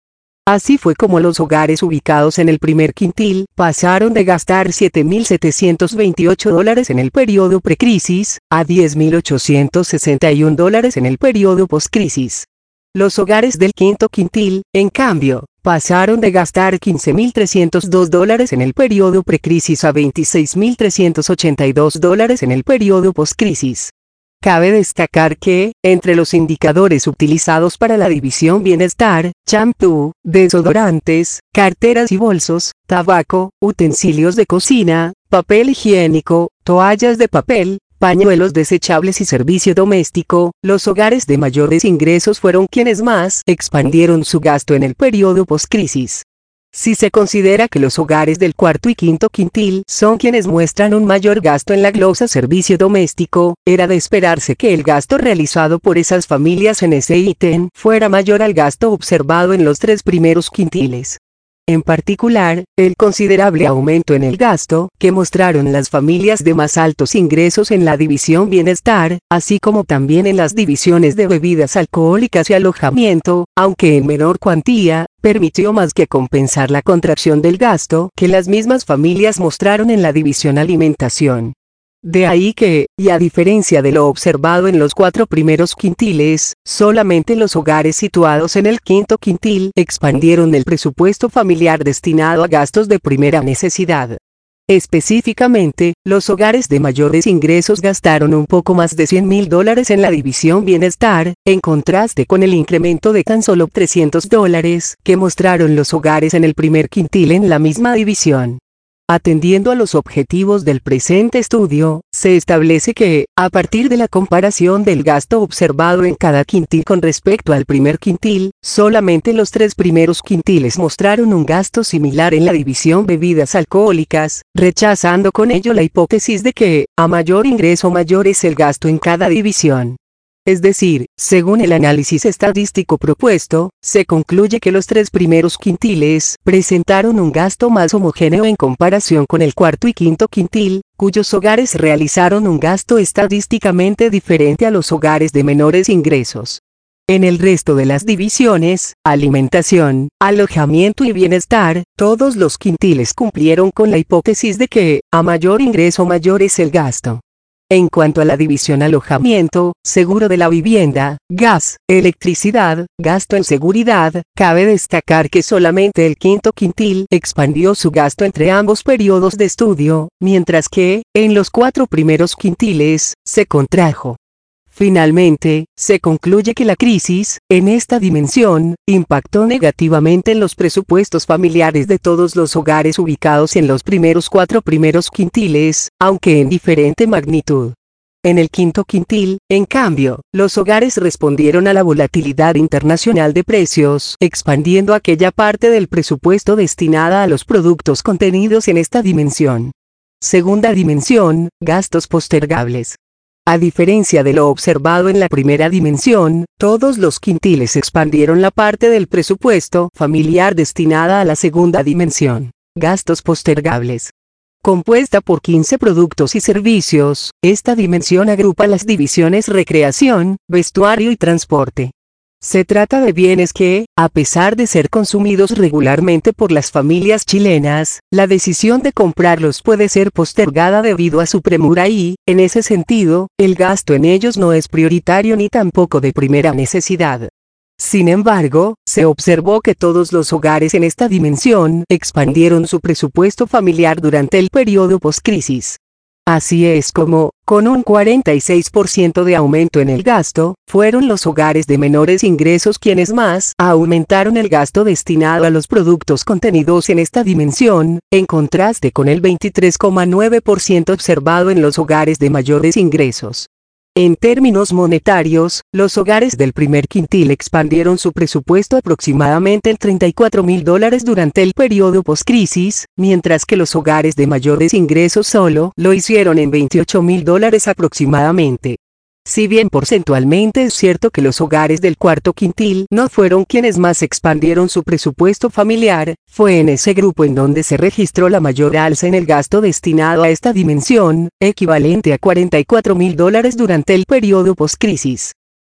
Así fue como los hogares ubicados en el primer quintil pasaron de gastar siete mil setecientos veintiocho dólares en el periodo precrisis a diez mil ochocientos sesenta y uno dólares en el periodo postcrisis. Los hogares del quinto quintil, en cambio, pasaron de gastar quince mil trescientos dos dólares en el periodo precrisis a veintiséis mil trescientos ochenta y dos dólares en el periodo postcrisis. Cabe destacar que, entre los indicadores utilizados para la división bienestar, champú, desodorantes, carteras y bolsos, tabaco, utensilios de cocina, papel higiénico, toallas de papel, pañuelos desechables y servicio doméstico, los hogares de mayores ingresos fueron quienes más expandieron su gasto en el periodo postcrisis. Si se considera que los hogares del cuarto y quinto quintil son quienes muestran un mayor gasto en la glosa servicio doméstico, era de esperarse que el gasto realizado por esas familias en ese ítem fuera mayor al gasto observado en los tres primeros quintiles. En particular, el considerable aumento en el gasto que mostraron las familias de más altos ingresos en la división bienestar, así como también en las divisiones de bebidas alcohólicas y alojamiento, aunque en menor cuantía, permitió más que compensar la contracción del gasto que las mismas familias mostraron en la división alimentación. De ahí que, y a diferencia de lo observado en los cuatro primeros quintiles, solamente los hogares situados en el quinto quintil expandieron el presupuesto familiar destinado a gastos de primera necesidad. Específicamente, los hogares de mayores ingresos gastaron un poco más de cien mil dólares en la división bienestar, en contraste con el incremento de tan solo trescientos dólares que mostraron los hogares en el primer quintil en la misma división. Atendiendo a los objetivos del presente estudio, se establece que, a partir de la comparación del gasto observado en cada quintil con respecto al primer quintil, solamente los tres primeros quintiles mostraron un gasto similar en la división bebidas alcohólicas, rechazando con ello la hipótesis de que, a mayor ingreso mayor es el gasto en cada división. Es decir, según el análisis estadístico propuesto, se concluye que los tres primeros quintiles presentaron un gasto más homogéneo en comparación con el cuarto y quinto quintil, cuyos hogares realizaron un gasto estadísticamente diferente a los hogares de menores ingresos. En el resto de las divisiones, alimentación, alojamiento y bienestar, todos los quintiles cumplieron con la hipótesis de que, a mayor ingreso mayor es el gasto. En cuanto a la división alojamiento, seguro de la vivienda, gas, electricidad, gasto en seguridad, cabe destacar que solamente el quinto quintil expandió su gasto entre ambos periodos de estudio, mientras que, en los cuatro primeros quintiles, se contrajo. Finalmente, se concluye que la crisis, en esta dimensión, impactó negativamente en los presupuestos familiares de todos los hogares ubicados en los primeros cuatro primeros quintiles, aunque en diferente magnitud. En el quinto quintil, en cambio, los hogares respondieron a la volatilidad internacional de precios, expandiendo aquella parte del presupuesto destinada a los productos contenidos en esta dimensión. Segunda dimensión, gastos postergables. A diferencia de lo observado en la primera dimensión, todos los quintiles expandieron la parte del presupuesto familiar destinada a la segunda dimensión, gastos postergables. Compuesta por quince productos y servicios, esta dimensión agrupa las divisiones recreación, vestuario y transporte. Se trata de bienes que, a pesar de ser consumidos regularmente por las familias chilenas, la decisión de comprarlos puede ser postergada debido a su premura y, en ese sentido, el gasto en ellos no es prioritario ni tampoco de primera necesidad. Sin embargo, se observó que todos los hogares en esta dimensión expandieron su presupuesto familiar durante el periodo postcrisis. Así es como, con un cuarenta y seis por ciento de aumento en el gasto, fueron los hogares de menores ingresos quienes más aumentaron el gasto destinado a los productos contenidos en esta dimensión, en contraste con el veintitrés coma nueve por ciento observado en los hogares de mayores ingresos. En términos monetarios, los hogares del primer quintil expandieron su presupuesto aproximadamente en treinta y cuatro mil dólares durante el periodo postcrisis, mientras que los hogares de mayores ingresos solo lo hicieron en veintiocho mil dólares aproximadamente. Si bien porcentualmente es cierto que los hogares del cuarto quintil no fueron quienes más expandieron su presupuesto familiar, fue en ese grupo en donde se registró la mayor alza en el gasto destinado a esta dimensión, equivalente a cuarenta y cuatro mil dólares durante el periodo postcrisis.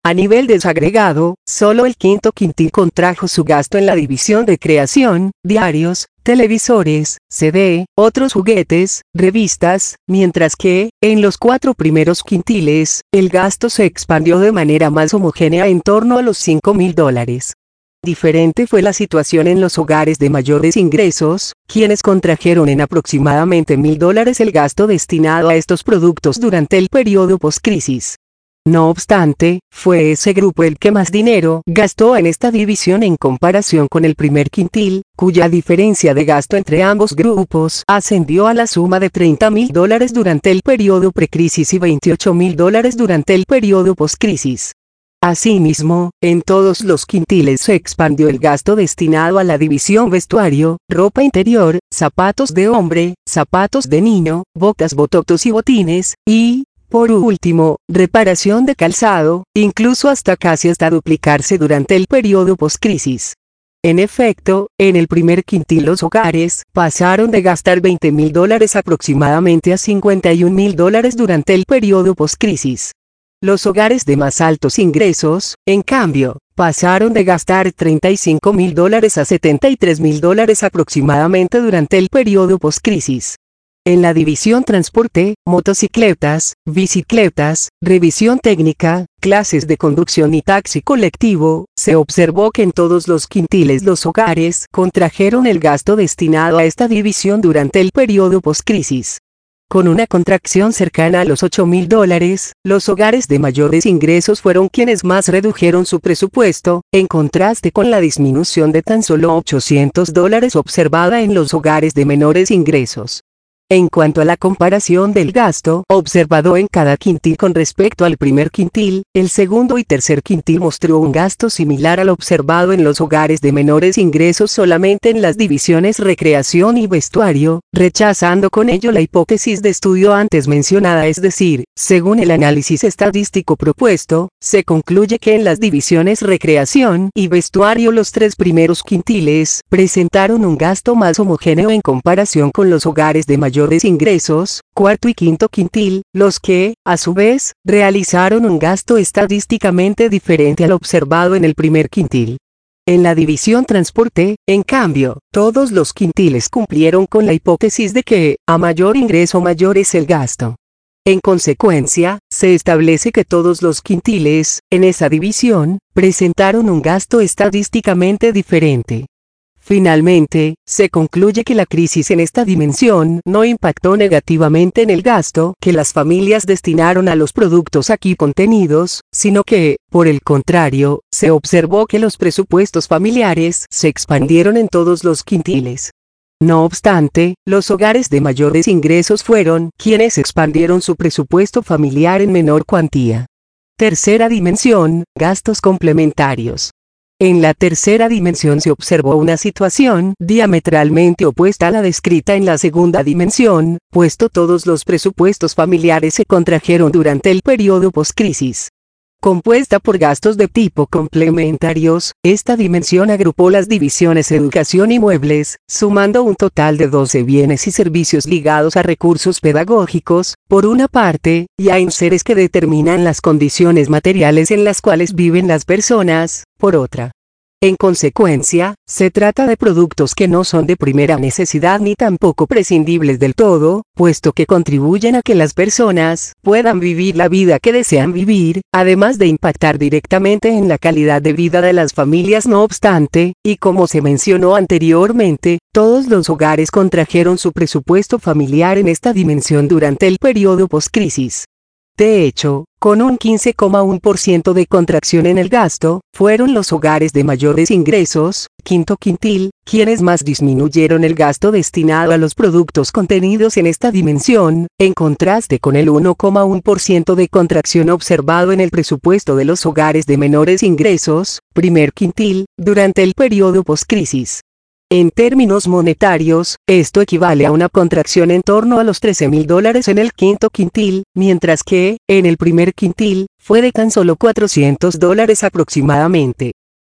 A nivel desagregado, solo el quinto quintil contrajo su gasto en la división de creación, diarios, televisores, C D, otros juguetes, revistas, mientras que, en los cuatro primeros quintiles, el gasto se expandió de manera más homogénea en torno a los cinco mil dólares. Diferente fue la situación en los hogares de mayores ingresos, quienes contrajeron en aproximadamente mil dólares el gasto destinado a estos productos durante el periodo postcrisis. No obstante, fue ese grupo el que más dinero gastó en esta división en comparación con el primer quintil, cuya diferencia de gasto entre ambos grupos ascendió a la suma de treinta mil dólares durante el periodo precrisis y veintiocho mil dólares durante el periodo postcrisis. Asimismo, en todos los quintiles se expandió el gasto destinado a la división vestuario, ropa interior, zapatos de hombre, zapatos de niño, botas, bototos y botines, y, por último, reparación de calzado, incluso hasta casi hasta duplicarse durante el periodo postcrisis. En efecto, en el primer quintil los hogares pasaron de gastar veinte mil dólares aproximadamente a cincuenta y un mil dólares durante el periodo postcrisis. Los hogares de más altos ingresos, en cambio, pasaron de gastar treinta y cinco mil dólares a setenta y tres mil dólares aproximadamente durante el periodo postcrisis. En la división transporte, motocicletas, bicicletas, revisión técnica, clases de conducción y taxi colectivo, se observó que en todos los quintiles los hogares contrajeron el gasto destinado a esta división durante el periodo postcrisis. Con una contracción cercana a los ocho mil dólares, los hogares de mayores ingresos fueron quienes más redujeron su presupuesto, en contraste con la disminución de tan solo ochocientos dólares observada en los hogares de menores ingresos. En cuanto a la comparación del gasto observado en cada quintil con respecto al primer quintil, el segundo y tercer quintil mostró un gasto similar al observado en los hogares de menores ingresos solamente en las divisiones recreación y vestuario, rechazando con ello la hipótesis de estudio antes mencionada, es decir, según el análisis estadístico propuesto, se concluye que en las divisiones recreación y vestuario los tres primeros quintiles presentaron un gasto más homogéneo en comparación con los hogares de mayores ingresos, cuarto y quinto quintil, los que, a su vez, realizaron un gasto estadísticamente diferente al observado en el primer quintil. En la división transporte, en cambio, todos los quintiles cumplieron con la hipótesis de que, a mayor ingreso mayor es el gasto. En consecuencia, se establece que todos los quintiles, en esa división, presentaron un gasto estadísticamente diferente. Finalmente, se concluye que la crisis en esta dimensión no impactó negativamente en el gasto que las familias destinaron a los productos aquí contenidos, sino que, por el contrario, se observó que los presupuestos familiares se expandieron en todos los quintiles. No obstante, los hogares de mayores ingresos fueron quienes expandieron su presupuesto familiar en menor cuantía. Tercera dimensión, gastos complementarios. En la tercera dimensión se observó una situación diametralmente opuesta a la descrita en la segunda dimensión, puesto todos los presupuestos familiares se contrajeron durante el periodo postcrisis. Compuesta por gastos de tipo complementarios, esta dimensión agrupó las divisiones educación y muebles, sumando un total de doce bienes y servicios ligados a recursos pedagógicos, por una parte, y a enseres que determinan las condiciones materiales en las cuales viven las personas, por otra. En consecuencia, se trata de productos que no son de primera necesidad ni tampoco prescindibles del todo, puesto que contribuyen a que las personas puedan vivir la vida que desean vivir, además de impactar directamente en la calidad de vida de las familias. No obstante, y como se mencionó anteriormente, todos los hogares contrajeron su presupuesto familiar en esta dimensión durante el periodo postcrisis. De hecho, con un quince coma uno por ciento de contracción en el gasto, fueron los hogares de mayores ingresos, quinto quintil, quienes más disminuyeron el gasto destinado a los productos contenidos en esta dimensión, en contraste con el uno coma uno por ciento de contracción observado en el presupuesto de los hogares de menores ingresos, primer quintil, durante el periodo postcrisis. En términos monetarios, esto equivale a una contracción en torno a los trece mil dólares en el quinto quintil, mientras que, en el primer quintil, fue de tan solo cuatrocientos dólares aproximadamente.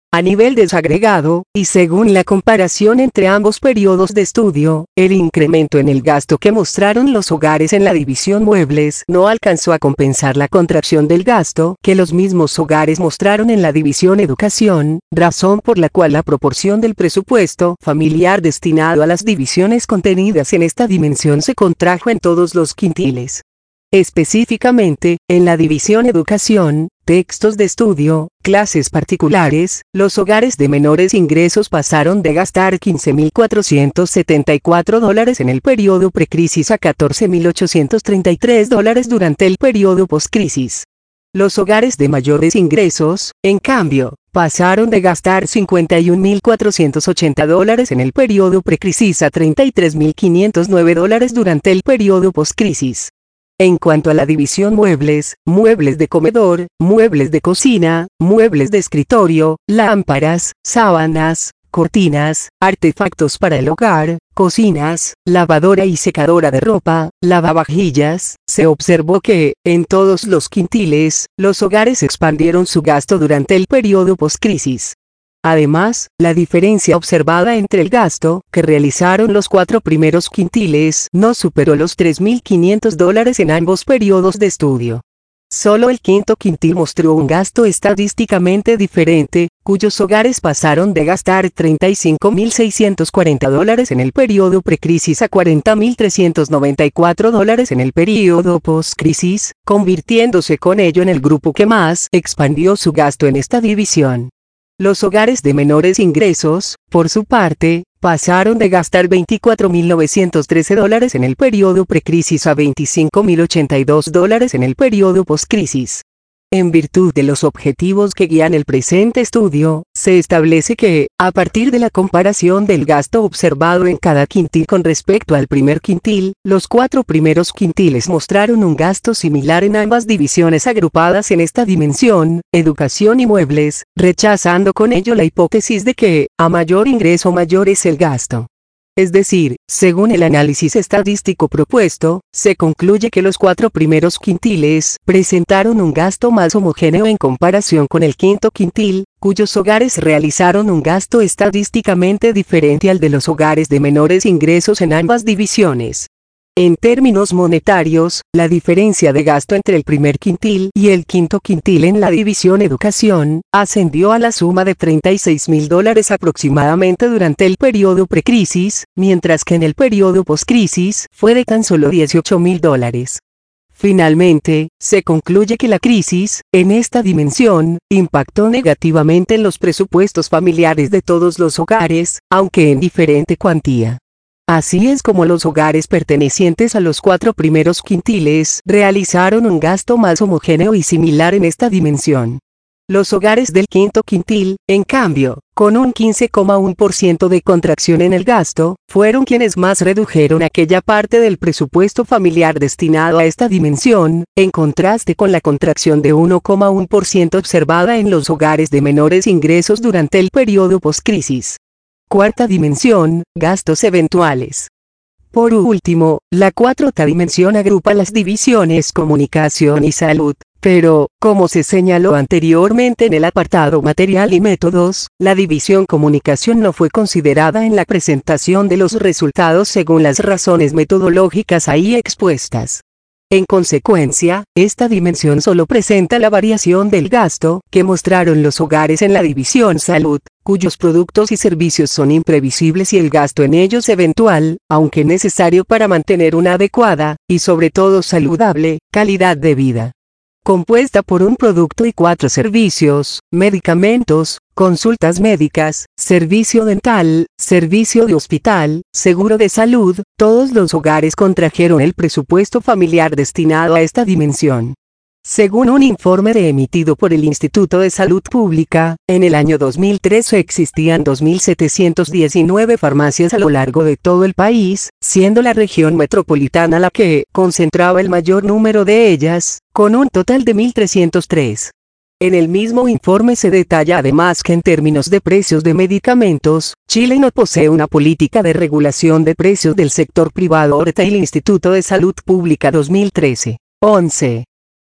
A nivel desagregado, y según la comparación entre ambos periodos de estudio, el incremento en el gasto que mostraron los hogares en la división muebles no alcanzó a compensar la contracción del gasto que los mismos hogares mostraron en la división educación, razón por la cual la proporción del presupuesto familiar destinado a las divisiones contenidas en esta dimensión se contrajo en todos los quintiles. Específicamente, en la división educación, textos de estudio, clases particulares, los hogares de menores ingresos pasaron de gastar quince mil cuatrocientos setenta y cuatro dólares en el periodo precrisis a catorce mil ochocientos treinta y tres dólares durante el periodo postcrisis. Los hogares de mayores ingresos, en cambio, pasaron de gastar cincuenta y un mil cuatrocientos ochenta dólares en el periodo precrisis a treinta y tres mil quinientos nueve dólares durante el periodo postcrisis. En cuanto a la división muebles, muebles de comedor, muebles de cocina, muebles de escritorio, lámparas, sábanas, cortinas, artefactos para el hogar, cocinas, lavadora y secadora de ropa, lavavajillas, se observó que, en todos los quintiles, los hogares expandieron su gasto durante el periodo postcrisis. Además, la diferencia observada entre el gasto que realizaron los cuatro primeros quintiles no superó los tres mil quinientos dólares en ambos periodos de estudio. Solo el quinto quintil mostró un gasto estadísticamente diferente, cuyos hogares pasaron de gastar treinta y cinco mil seiscientos cuarenta dólares en el periodo precrisis a cuarenta mil trescientos noventa y cuatro dólares en el periodo postcrisis, convirtiéndose con ello en el grupo que más expandió su gasto en esta división. Los hogares de menores ingresos, por su parte, pasaron de gastar veinticuatro mil novecientos trece dólares en el periodo precrisis a veinticinco mil ochenta y dos dólares en el periodo postcrisis. En virtud de los objetivos que guían el presente estudio, se establece que, a partir de la comparación del gasto observado en cada quintil con respecto al primer quintil, los cuatro primeros quintiles mostraron un gasto similar en ambas divisiones agrupadas en esta dimensión, educación y muebles, rechazando con ello la hipótesis de que, a mayor ingreso mayor es el gasto. Es decir, según el análisis estadístico propuesto, se concluye que los cuatro primeros quintiles presentaron un gasto más homogéneo en comparación con el quinto quintil, cuyos hogares realizaron un gasto estadísticamente diferente al de los hogares de menores ingresos en ambas divisiones. En términos monetarios, la diferencia de gasto entre el primer quintil y el quinto quintil en la división educación, ascendió a la suma de treinta y seis mil dólares aproximadamente durante el periodo precrisis, mientras que en el periodo postcrisis fue de tan solo dieciocho mil dólares. Finalmente, se concluye que la crisis, en esta dimensión, impactó negativamente en los presupuestos familiares de todos los hogares, aunque en diferente cuantía. Así es como los hogares pertenecientes a los cuatro primeros quintiles realizaron un gasto más homogéneo y similar en esta dimensión. Los hogares del quinto quintil, en cambio, con un quince coma uno por ciento de contracción en el gasto, fueron quienes más redujeron aquella parte del presupuesto familiar destinado a esta dimensión, en contraste con la contracción de uno coma uno por ciento observada en los hogares de menores ingresos durante el periodo postcrisis. Cuarta dimensión, gastos eventuales. Por último, la cuarta dimensión agrupa las divisiones comunicación y salud, pero, como se señaló anteriormente en el apartado material y métodos, la división comunicación no fue considerada en la presentación de los resultados según las razones metodológicas ahí expuestas. En consecuencia, esta dimensión solo presenta la variación del gasto que mostraron los hogares en la división salud, cuyos productos y servicios son imprevisibles y el gasto en ellos eventual, aunque necesario para mantener una adecuada, y sobre todo saludable, calidad de vida. Compuesta por un producto y cuatro servicios, medicamentos, consultas médicas, servicio dental, servicio de hospital, seguro de salud, todos los hogares contrajeron el presupuesto familiar destinado a esta dimensión. Según un informe de emitido por el Instituto de Salud Pública, en el año dos mil trece existían dos mil setecientas diecinueve farmacias a lo largo de todo el país, siendo la región metropolitana la que concentraba el mayor número de ellas, con un total de mil trescientas tres. En el mismo informe se detalla además que en términos de precios de medicamentos, Chile no posee una política de regulación de precios del sector privado. Orta el Instituto de Salud Pública dos mil trece. once.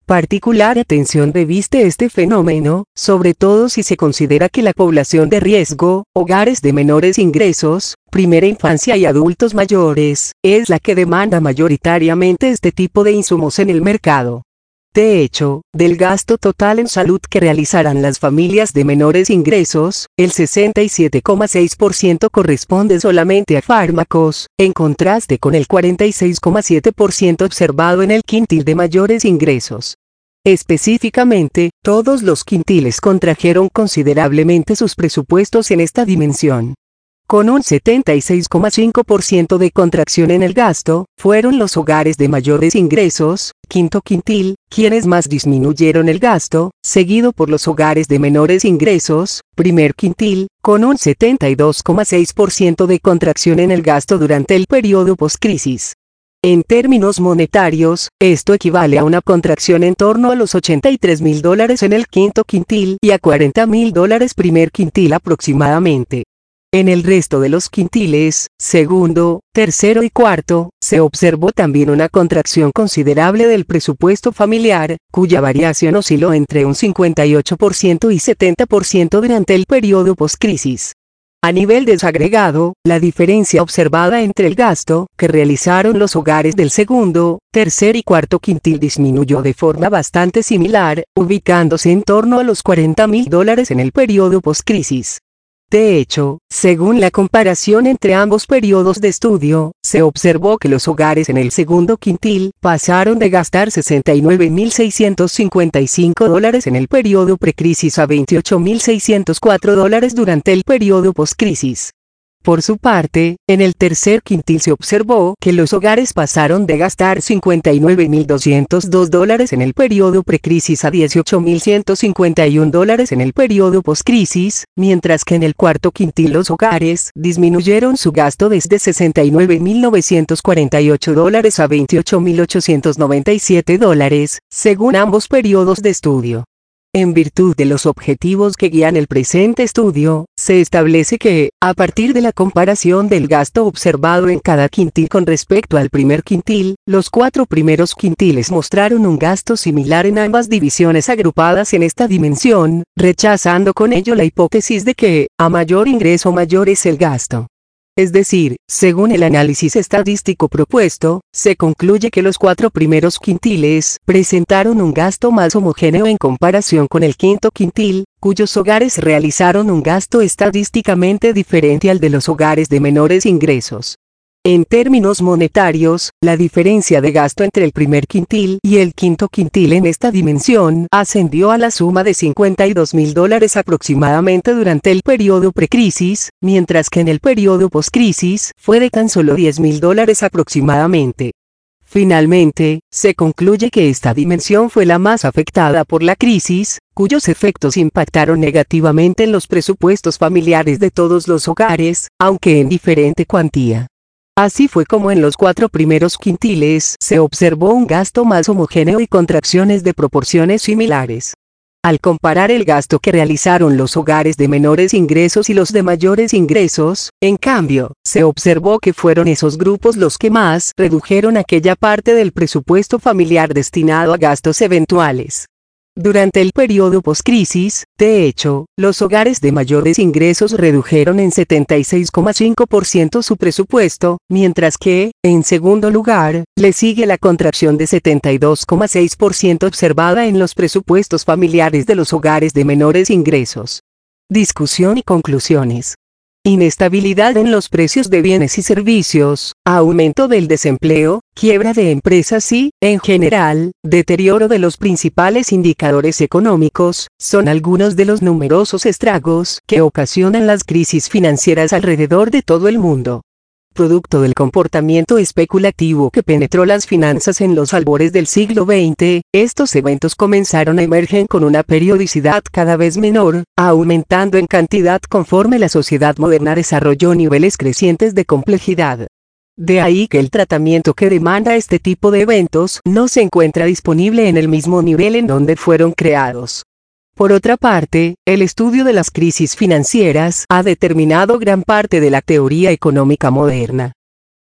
Particular atención reviste este fenómeno, sobre todo si se considera que la población de riesgo, hogares de menores ingresos, primera infancia y adultos mayores, es la que demanda mayoritariamente este tipo de insumos en el mercado. De hecho, del gasto total en salud que realizarán las familias de menores ingresos, el sesenta y siete coma seis por ciento corresponde solamente a fármacos, en contraste con el cuarenta y seis coma siete por ciento observado en el quintil de mayores ingresos. Específicamente, todos los quintiles contrajeron considerablemente sus presupuestos en esta dimensión. Con un setenta y seis coma cinco por ciento de contracción en el gasto, fueron los hogares de mayores ingresos, quinto quintil, quienes más disminuyeron el gasto, seguido por los hogares de menores ingresos, primer quintil, con un setenta y dos coma seis por ciento de contracción en el gasto durante el periodo postcrisis. En términos monetarios, esto equivale a una contracción en torno a los ochenta y tres mil dólares en el quinto quintil y a cuarenta mil dólares primer quintil aproximadamente. En el resto de los quintiles, segundo, tercero y cuarto, se observó también una contracción considerable del presupuesto familiar, cuya variación osciló entre un cincuenta y ocho por ciento y setenta por ciento durante el periodo postcrisis. A nivel desagregado, la diferencia observada entre el gasto que realizaron los hogares del segundo, tercer y cuarto quintil disminuyó de forma bastante similar, ubicándose en torno a los cuarenta mil dólares en el periodo postcrisis. De hecho, según la comparación entre ambos periodos de estudio, se observó que los hogares en el segundo quintil pasaron de gastar sesenta y nueve mil seiscientos cincuenta y cinco dólares en el periodo precrisis a veintiocho mil seiscientos cuatro dólares durante el periodo postcrisis. Por su parte, en el tercer quintil se observó que los hogares pasaron de gastar cincuenta y nueve mil doscientos dos dólares en el periodo precrisis a dieciocho mil ciento cincuenta y uno dólares en el periodo postcrisis, mientras que en el cuarto quintil los hogares disminuyeron su gasto desde sesenta y nueve mil novecientos cuarenta y ocho dólares a veintiocho mil ochocientos noventa y siete dólares, según ambos periodos de estudio. En virtud de los objetivos que guían el presente estudio, se establece que, a partir de la comparación del gasto observado en cada quintil con respecto al primer quintil, los cuatro primeros quintiles mostraron un gasto similar en ambas divisiones agrupadas en esta dimensión, rechazando con ello la hipótesis de que, a mayor ingreso mayor es el gasto. Es decir, según el análisis estadístico propuesto, se concluye que los cuatro primeros quintiles presentaron un gasto más homogéneo en comparación con el quinto quintil, cuyos hogares realizaron un gasto estadísticamente diferente al de los hogares de menores ingresos. En términos monetarios, la diferencia de gasto entre el primer quintil y el quinto quintil en esta dimensión ascendió a la suma de cincuenta y dos mil dólares aproximadamente durante el periodo precrisis, mientras que en el periodo postcrisis fue de tan solo diez mil dólares aproximadamente. Finalmente, se concluye que esta dimensión fue la más afectada por la crisis, cuyos efectos impactaron negativamente en los presupuestos familiares de todos los hogares, aunque en diferente cuantía. Así fue como en los cuatro primeros quintiles se observó un gasto más homogéneo y contracciones de proporciones similares. Al comparar el gasto que realizaron los hogares de menores ingresos y los de mayores ingresos, en cambio, se observó que fueron esos grupos los que más redujeron aquella parte del presupuesto familiar destinado a gastos eventuales. Durante el periodo postcrisis, de hecho, los hogares de mayores ingresos redujeron en setenta y seis coma cinco por ciento su presupuesto, mientras que, en segundo lugar, le sigue la contracción de setenta y dos coma seis por ciento observada en los presupuestos familiares de los hogares de menores ingresos. Discusión y conclusiones. Inestabilidad en los precios de bienes y servicios, aumento del desempleo, quiebra de empresas y, en general, deterioro de los principales indicadores económicos, son algunos de los numerosos estragos que ocasionan las crisis financieras alrededor de todo el mundo. Producto del comportamiento especulativo que penetró las finanzas en los albores del siglo veinte, estos eventos comenzaron a emerger con una periodicidad cada vez menor, aumentando en cantidad conforme la sociedad moderna desarrolló niveles crecientes de complejidad. De ahí que el tratamiento que demanda este tipo de eventos no se encuentra disponible en el mismo nivel en donde fueron creados. Por otra parte, el estudio de las crisis financieras ha determinado gran parte de la teoría económica moderna.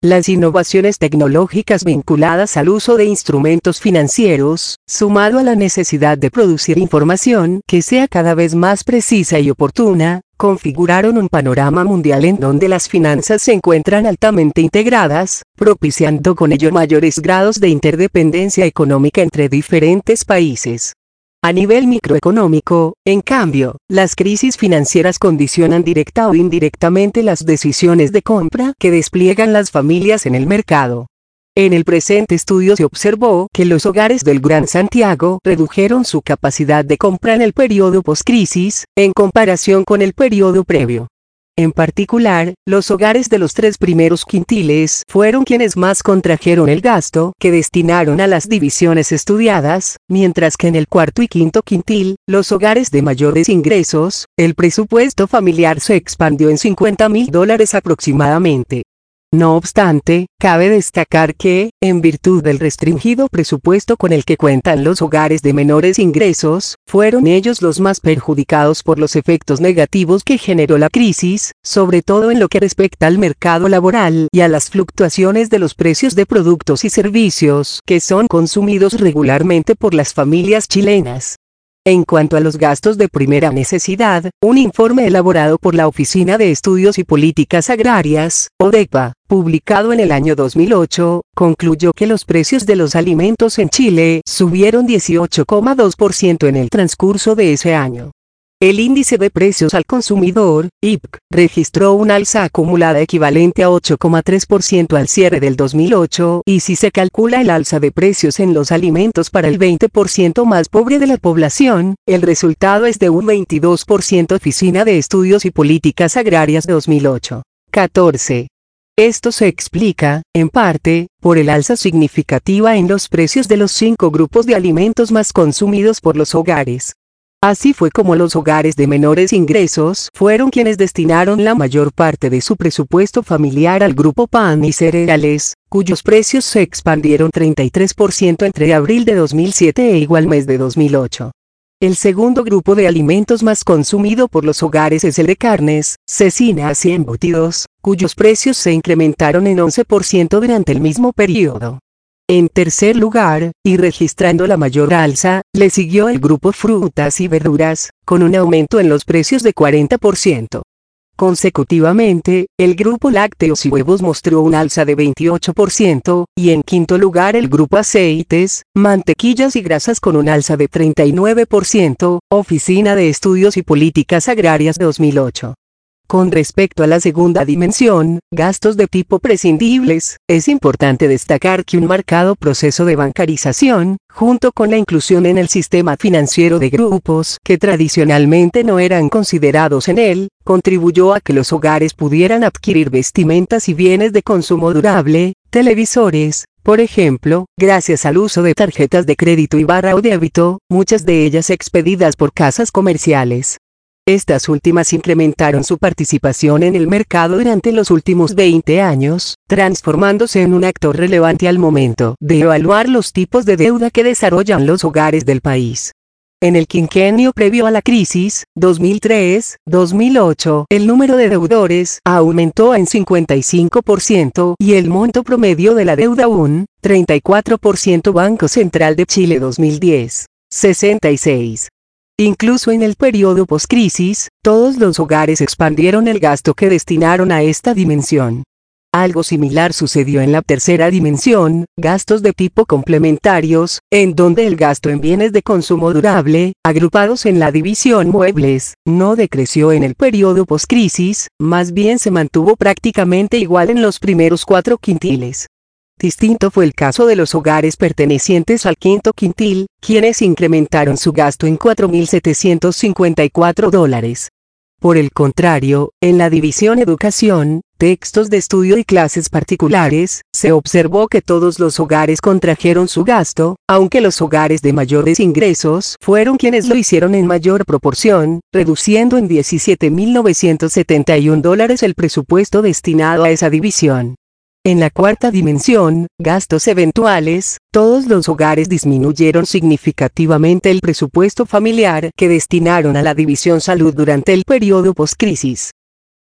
Las innovaciones tecnológicas vinculadas al uso de instrumentos financieros, sumado a la necesidad de producir información que sea cada vez más precisa y oportuna, configuraron un panorama mundial en donde las finanzas se encuentran altamente integradas, propiciando con ello mayores grados de interdependencia económica entre diferentes países. A nivel microeconómico, en cambio, las crisis financieras condicionan directa o indirectamente las decisiones de compra que despliegan las familias en el mercado. En el presente estudio se observó que los hogares del Gran Santiago redujeron su capacidad de compra en el periodo postcrisis, en comparación con el periodo previo. En particular, los hogares de los tres primeros quintiles fueron quienes más contrajeron el gasto que destinaron a las divisiones estudiadas, mientras que en el cuarto y quinto quintil, los hogares de mayores ingresos, el presupuesto familiar se expandió en cincuenta mil dólares aproximadamente. No obstante, cabe destacar que, en virtud del restringido presupuesto con el que cuentan los hogares de menores ingresos, fueron ellos los más perjudicados por los efectos negativos que generó la crisis, sobre todo en lo que respecta al mercado laboral y a las fluctuaciones de los precios de productos y servicios que son consumidos regularmente por las familias chilenas. En cuanto a los gastos de primera necesidad, un informe elaborado por la Oficina de Estudios y Políticas Agrarias, ODEPA, publicado en el año dos mil ocho, concluyó que los precios de los alimentos en Chile subieron dieciocho coma dos por ciento en el transcurso de ese año. El índice de precios al consumidor, I P C, registró una alza acumulada equivalente a ocho coma tres por ciento al cierre del dos mil ocho, y si se calcula el alza de precios en los alimentos para el veinte por ciento más pobre de la población, el resultado es de un veintidós por ciento. Oficina de Estudios y Políticas Agrarias dos mil ocho. catorce. Esto se explica, en parte, por el alza significativa en los precios de los cinco grupos de alimentos más consumidos por los hogares. Así fue como los hogares de menores ingresos fueron quienes destinaron la mayor parte de su presupuesto familiar al grupo pan y cereales, cuyos precios se expandieron treinta y tres por ciento entre abril de dos mil siete e igual mes de dos mil ocho. El segundo grupo de alimentos más consumido por los hogares es el de carnes, cecinas y embutidos, cuyos precios se incrementaron en once por ciento durante el mismo periodo. En tercer lugar, y registrando la mayor alza, le siguió el grupo frutas y verduras, con un aumento en los precios de cuarenta por ciento. Consecutivamente, el grupo lácteos y huevos mostró un alza de veintiocho por ciento, y en quinto lugar el grupo aceites, mantequillas y grasas con un alza de treinta y nueve por ciento, Oficina de Estudios y Políticas Agrarias dos mil ocho. Con respecto a la segunda dimensión, gastos de tipo prescindibles, es importante destacar que un marcado proceso de bancarización, junto con la inclusión en el sistema financiero de grupos que tradicionalmente no eran considerados en él, contribuyó a que los hogares pudieran adquirir vestimentas y bienes de consumo durable, televisores, por ejemplo, gracias al uso de tarjetas de crédito y barra o débito, muchas de ellas expedidas por casas comerciales. Estas últimas incrementaron su participación en el mercado durante los últimos veinte años, transformándose en un actor relevante al momento de evaluar los tipos de deuda que desarrollan los hogares del país. En el quinquenio previo a la crisis, dos mil tres a dos mil ocho, el número de deudores aumentó en cincuenta y cinco por ciento y el monto promedio de la deuda un treinta y cuatro por ciento. Banco Central de Chile dos mil diez, sesenta y seis. Incluso en el periodo postcrisis, todos los hogares expandieron el gasto que destinaron a esta dimensión. Algo similar sucedió en la tercera dimensión, gastos de tipo complementarios, en donde el gasto en bienes de consumo durable, agrupados en la división muebles, no decreció en el periodo postcrisis, más bien se mantuvo prácticamente igual en los primeros cuatro quintiles. Distinto fue el caso de los hogares pertenecientes al quinto quintil, quienes incrementaron su gasto en cuatro mil setecientos cincuenta y cuatro dólares. Por el contrario, en la división educación, textos de estudio y clases particulares, se observó que todos los hogares contrajeron su gasto, aunque los hogares de mayores ingresos fueron quienes lo hicieron en mayor proporción, reduciendo en diecisiete mil novecientos setenta y un dólares el presupuesto destinado a esa división. En la cuarta dimensión, gastos eventuales, todos los hogares disminuyeron significativamente el presupuesto familiar que destinaron a la división salud durante el periodo postcrisis.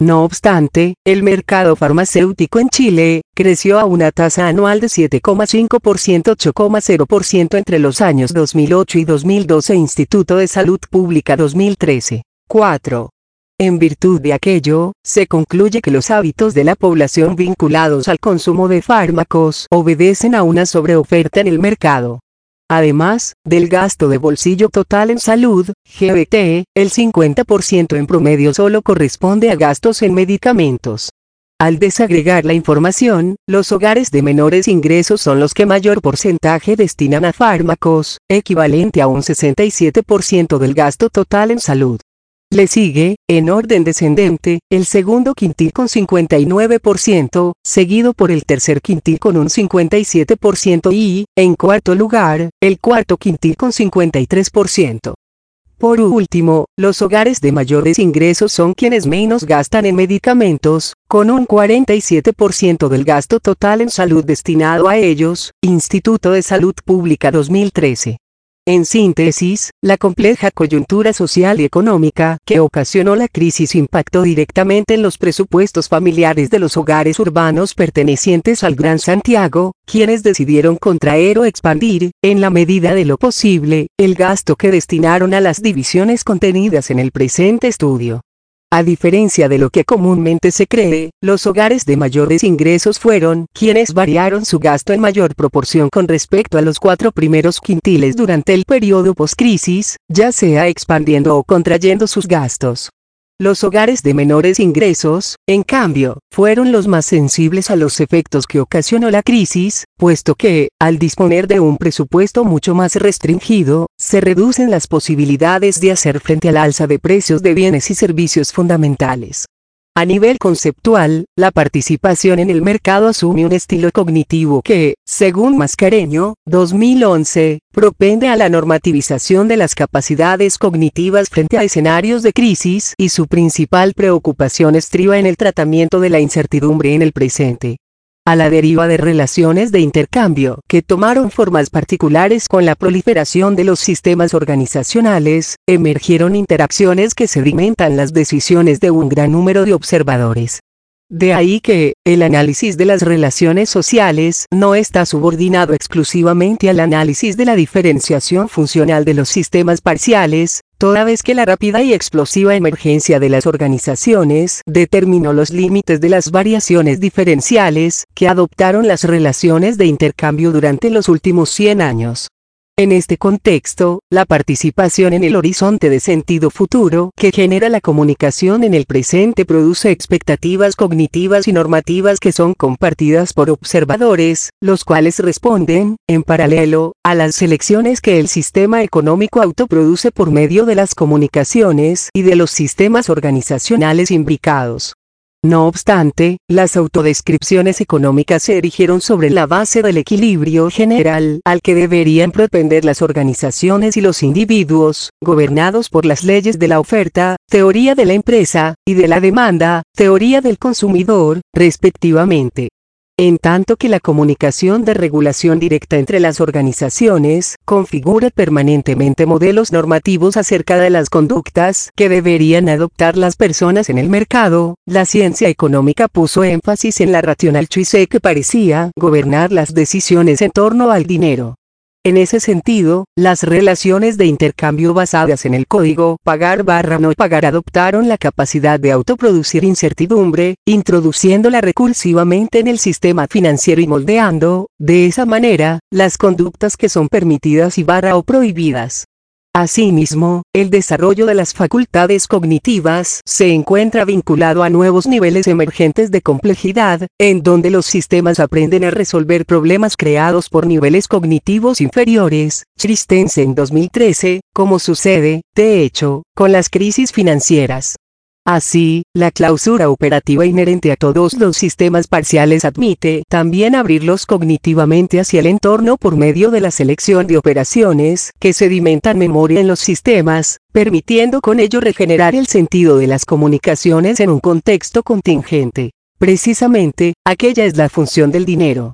No obstante, el mercado farmacéutico en Chile creció a una tasa anual de siete coma cinco por ciento ocho coma cero por ciento entre los años dos mil ocho y dos mil doce. Instituto de Salud Pública dos mil trece. cuatro. En virtud de aquello, se concluye que los hábitos de la población vinculados al consumo de fármacos obedecen a una sobreoferta en el mercado. Además, del gasto de bolsillo total en salud, G B T, el cincuenta por ciento en promedio solo corresponde a gastos en medicamentos. Al desagregar la información, los hogares de menores ingresos son los que mayor porcentaje destinan a fármacos, equivalente a un sesenta y siete por ciento del gasto total en salud. Le sigue, en orden descendente, el segundo quintil con cincuenta y nueve por ciento, seguido por el tercer quintil con un cincuenta y siete por ciento y, en cuarto lugar, el cuarto quintil con cincuenta y tres por ciento. Por último, los hogares de mayores ingresos son quienes menos gastan en medicamentos, con un cuarenta y siete por ciento del gasto total en salud destinado a ellos. Instituto de Salud Pública dos mil trece. En síntesis, la compleja coyuntura social y económica que ocasionó la crisis impactó directamente en los presupuestos familiares de los hogares urbanos pertenecientes al Gran Santiago, quienes decidieron contraer o expandir, en la medida de lo posible, el gasto que destinaron a las divisiones contenidas en el presente estudio. A diferencia de lo que comúnmente se cree, los hogares de mayores ingresos fueron quienes variaron su gasto en mayor proporción con respecto a los cuatro primeros quintiles durante el periodo postcrisis, ya sea expandiendo o contrayendo sus gastos. Los hogares de menores ingresos, en cambio, fueron los más sensibles a los efectos que ocasionó la crisis, puesto que, al disponer de un presupuesto mucho más restringido, se reducen las posibilidades de hacer frente al alza de precios de bienes y servicios fundamentales. A nivel conceptual, la participación en el mercado asume un estilo cognitivo que, según Mascareño, dos mil once, propende a la normativización de las capacidades cognitivas frente a escenarios de crisis y su principal preocupación estriba en el tratamiento de la incertidumbre en el presente. A la deriva de relaciones de intercambio que tomaron formas particulares con la proliferación de los sistemas organizacionales, emergieron interacciones que sedimentan las decisiones de un gran número de observadores. De ahí que, el análisis de las relaciones sociales no está subordinado exclusivamente al análisis de la diferenciación funcional de los sistemas parciales, toda vez que la rápida y explosiva emergencia de las organizaciones determinó los límites de las variaciones diferenciales que adoptaron las relaciones de intercambio durante los últimos cien años. En este contexto, la participación en el horizonte de sentido futuro que genera la comunicación en el presente produce expectativas cognitivas y normativas que son compartidas por observadores, los cuales responden, en paralelo, a las selecciones que el sistema económico autoproduce por medio de las comunicaciones y de los sistemas organizacionales imbricados. No obstante, las autodescripciones económicas se erigieron sobre la base del equilibrio general al que deberían propender las organizaciones y los individuos, gobernados por las leyes de la oferta, teoría de la empresa, y de la demanda, teoría del consumidor, respectivamente. En tanto que la comunicación de regulación directa entre las organizaciones configura permanentemente modelos normativos acerca de las conductas que deberían adoptar las personas en el mercado, la ciencia económica puso énfasis en la racional choice que parecía gobernar las decisiones en torno al dinero. En ese sentido, las relaciones de intercambio basadas en el código pagar barra no pagar adoptaron la capacidad de autoproducir incertidumbre, introduciéndola recursivamente en el sistema financiero y moldeando, de esa manera, las conductas que son permitidas y barra o prohibidas. Asimismo, el desarrollo de las facultades cognitivas se encuentra vinculado a nuevos niveles emergentes de complejidad, en donde los sistemas aprenden a resolver problemas creados por niveles cognitivos inferiores. Christensen dos mil trece, como sucede, de hecho, con las crisis financieras. Así, la clausura operativa inherente a todos los sistemas parciales admite también abrirlos cognitivamente hacia el entorno por medio de la selección de operaciones que sedimentan memoria en los sistemas, permitiendo con ello regenerar el sentido de las comunicaciones en un contexto contingente. Precisamente, aquella es la función del dinero.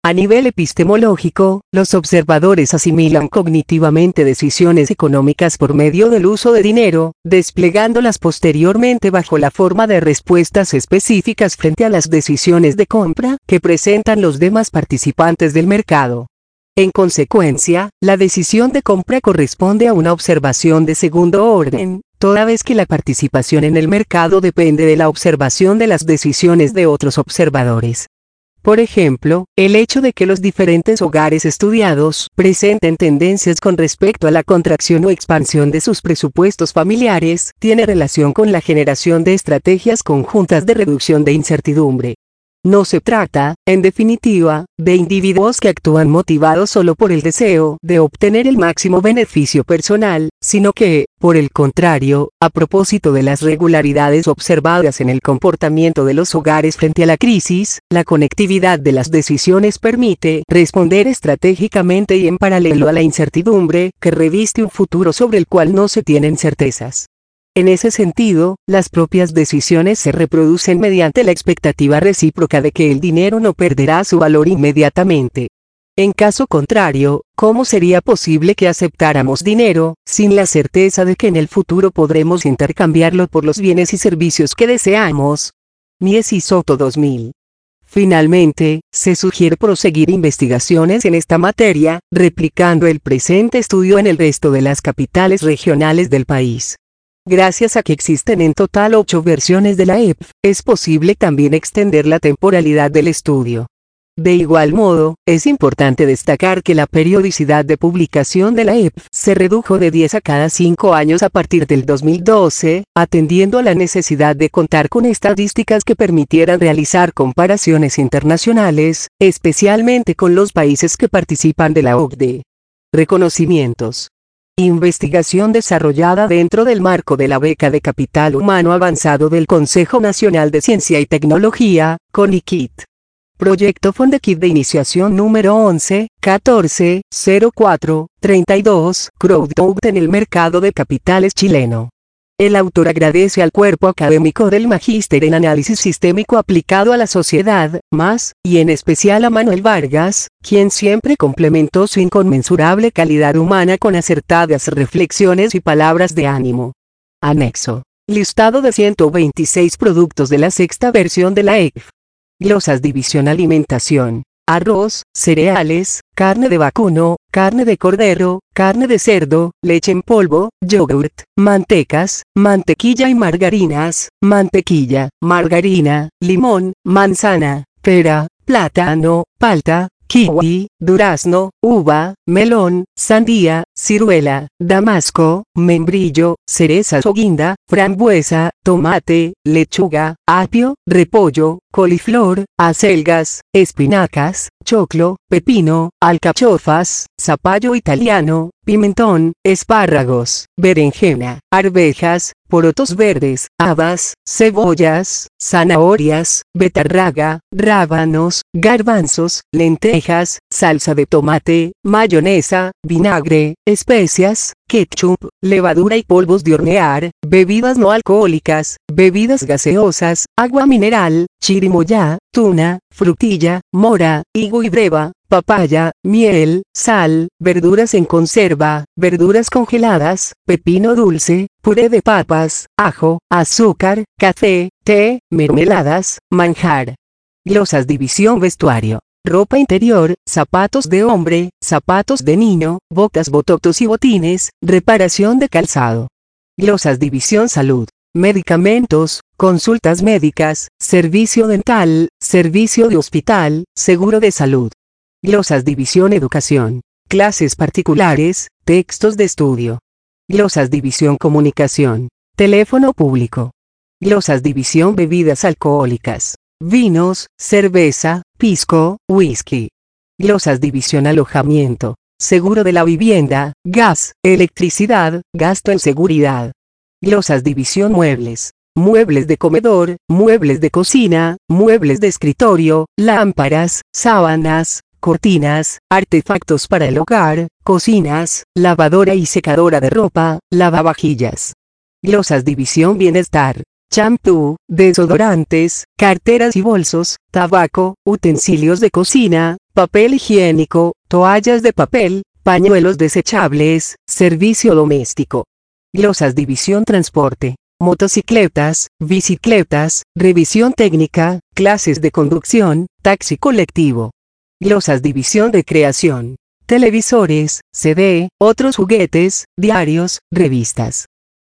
A nivel epistemológico, los observadores asimilan cognitivamente decisiones económicas por medio del uso de dinero, desplegándolas posteriormente bajo la forma de respuestas específicas frente a las decisiones de compra que presentan los demás participantes del mercado. En consecuencia, la decisión de compra corresponde a una observación de segundo orden, toda vez que la participación en el mercado depende de la observación de las decisiones de otros observadores. Por ejemplo, el hecho de que los diferentes hogares estudiados presenten tendencias con respecto a la contracción o expansión de sus presupuestos familiares tiene relación con la generación de estrategias conjuntas de reducción de incertidumbre. No se trata, en definitiva, de individuos que actúan motivados solo por el deseo de obtener el máximo beneficio personal, sino que, por el contrario, a propósito de las regularidades observadas en el comportamiento de los hogares frente a la crisis, la conectividad de las decisiones permite responder estratégicamente y en paralelo a la incertidumbre que reviste un futuro sobre el cual no se tienen certezas. En ese sentido, las propias decisiones se reproducen mediante la expectativa recíproca de que el dinero no perderá su valor inmediatamente. En caso contrario, ¿cómo sería posible que aceptáramos dinero, sin la certeza de que en el futuro podremos intercambiarlo por los bienes y servicios que deseamos? Mies y Soto dos mil. Finalmente, se sugiere proseguir investigaciones en esta materia, replicando el presente estudio en el resto de las capitales regionales del país. Gracias a que existen en total ocho versiones de la E P, es posible también extender la temporalidad del estudio. De igual modo, es importante destacar que la periodicidad de publicación de la E P se redujo de diez a cada cinco años a partir del dos mil doce, atendiendo a la necesidad de contar con estadísticas que permitieran realizar comparaciones internacionales, especialmente con los países que participan de la O C D E. Reconocimientos. Investigación desarrollada dentro del marco de la Beca de Capital Humano Avanzado del Consejo Nacional de Ciencia y Tecnología, CONICIT. Proyecto Fondequit de iniciación número once, catorce, cero cuatro, treinta y dos, Crowdfunding en el mercado de capitales chileno. El autor agradece al cuerpo académico del Magíster en Análisis Sistémico aplicado a la sociedad, más, y en especial a Manuel Vargas, quien siempre complementó su inconmensurable calidad humana con acertadas reflexiones y palabras de ánimo. Anexo. Listado de ciento veintiséis productos de la sexta versión de la E P. Glosas División Alimentación. Arroz, cereales, carne de vacuno, carne de cordero, carne de cerdo, leche en polvo, yogurt, mantecas, mantequilla y margarinas, mantequilla, margarina, limón, manzana, pera, plátano, palta, kiwi, durazno, uva, melón, sandía, ciruela, damasco, membrillo, cerezas o guinda, frambuesa, tomate, lechuga, apio, repollo, coliflor, acelgas, espinacas, choclo, pepino, alcachofas, zapallo italiano, pimentón, espárragos, berenjena, arvejas, porotos verdes, habas, cebollas, zanahorias, betarraga, rábanos, garbanzos, lentejas, salsa de tomate, mayonesa, vinagre, especias, ketchup, levadura y polvos de hornear, bebidas no alcohólicas, bebidas gaseosas, agua mineral, chirimoyá, tuna, frutilla, mora, higo y breva, papaya, miel, sal, verduras en conserva, verduras congeladas, pepino dulce, puré de papas, ajo, azúcar, café, té, mermeladas, manjar. Glosas División Vestuario. Ropa interior, zapatos de hombre, zapatos de niño, botas, bototos y botines, reparación de calzado. Glosas División Salud. Medicamentos, consultas médicas, servicio dental, servicio de hospital, seguro de salud. Glosas División Educación. Clases particulares, textos de estudio. Glosas División Comunicación. Teléfono público. Glosas División Bebidas alcohólicas. Vinos, cerveza, pisco, whisky. Glosas División Alojamiento. Seguro de la vivienda, gas, electricidad, gasto en seguridad. Glosas División Muebles. Muebles de comedor, muebles de cocina, muebles de escritorio, lámparas, sábanas, cortinas, artefactos para el hogar, cocinas, lavadora y secadora de ropa, lavavajillas. Glosas División Bienestar. Champú, desodorantes, carteras y bolsos, tabaco, utensilios de cocina, papel higiénico, toallas de papel, pañuelos desechables, servicio doméstico. Glosas División Transporte, motocicletas, bicicletas, revisión técnica, clases de conducción, taxi colectivo. Glosas División Recreación, televisores, C D, otros juguetes, diarios, revistas.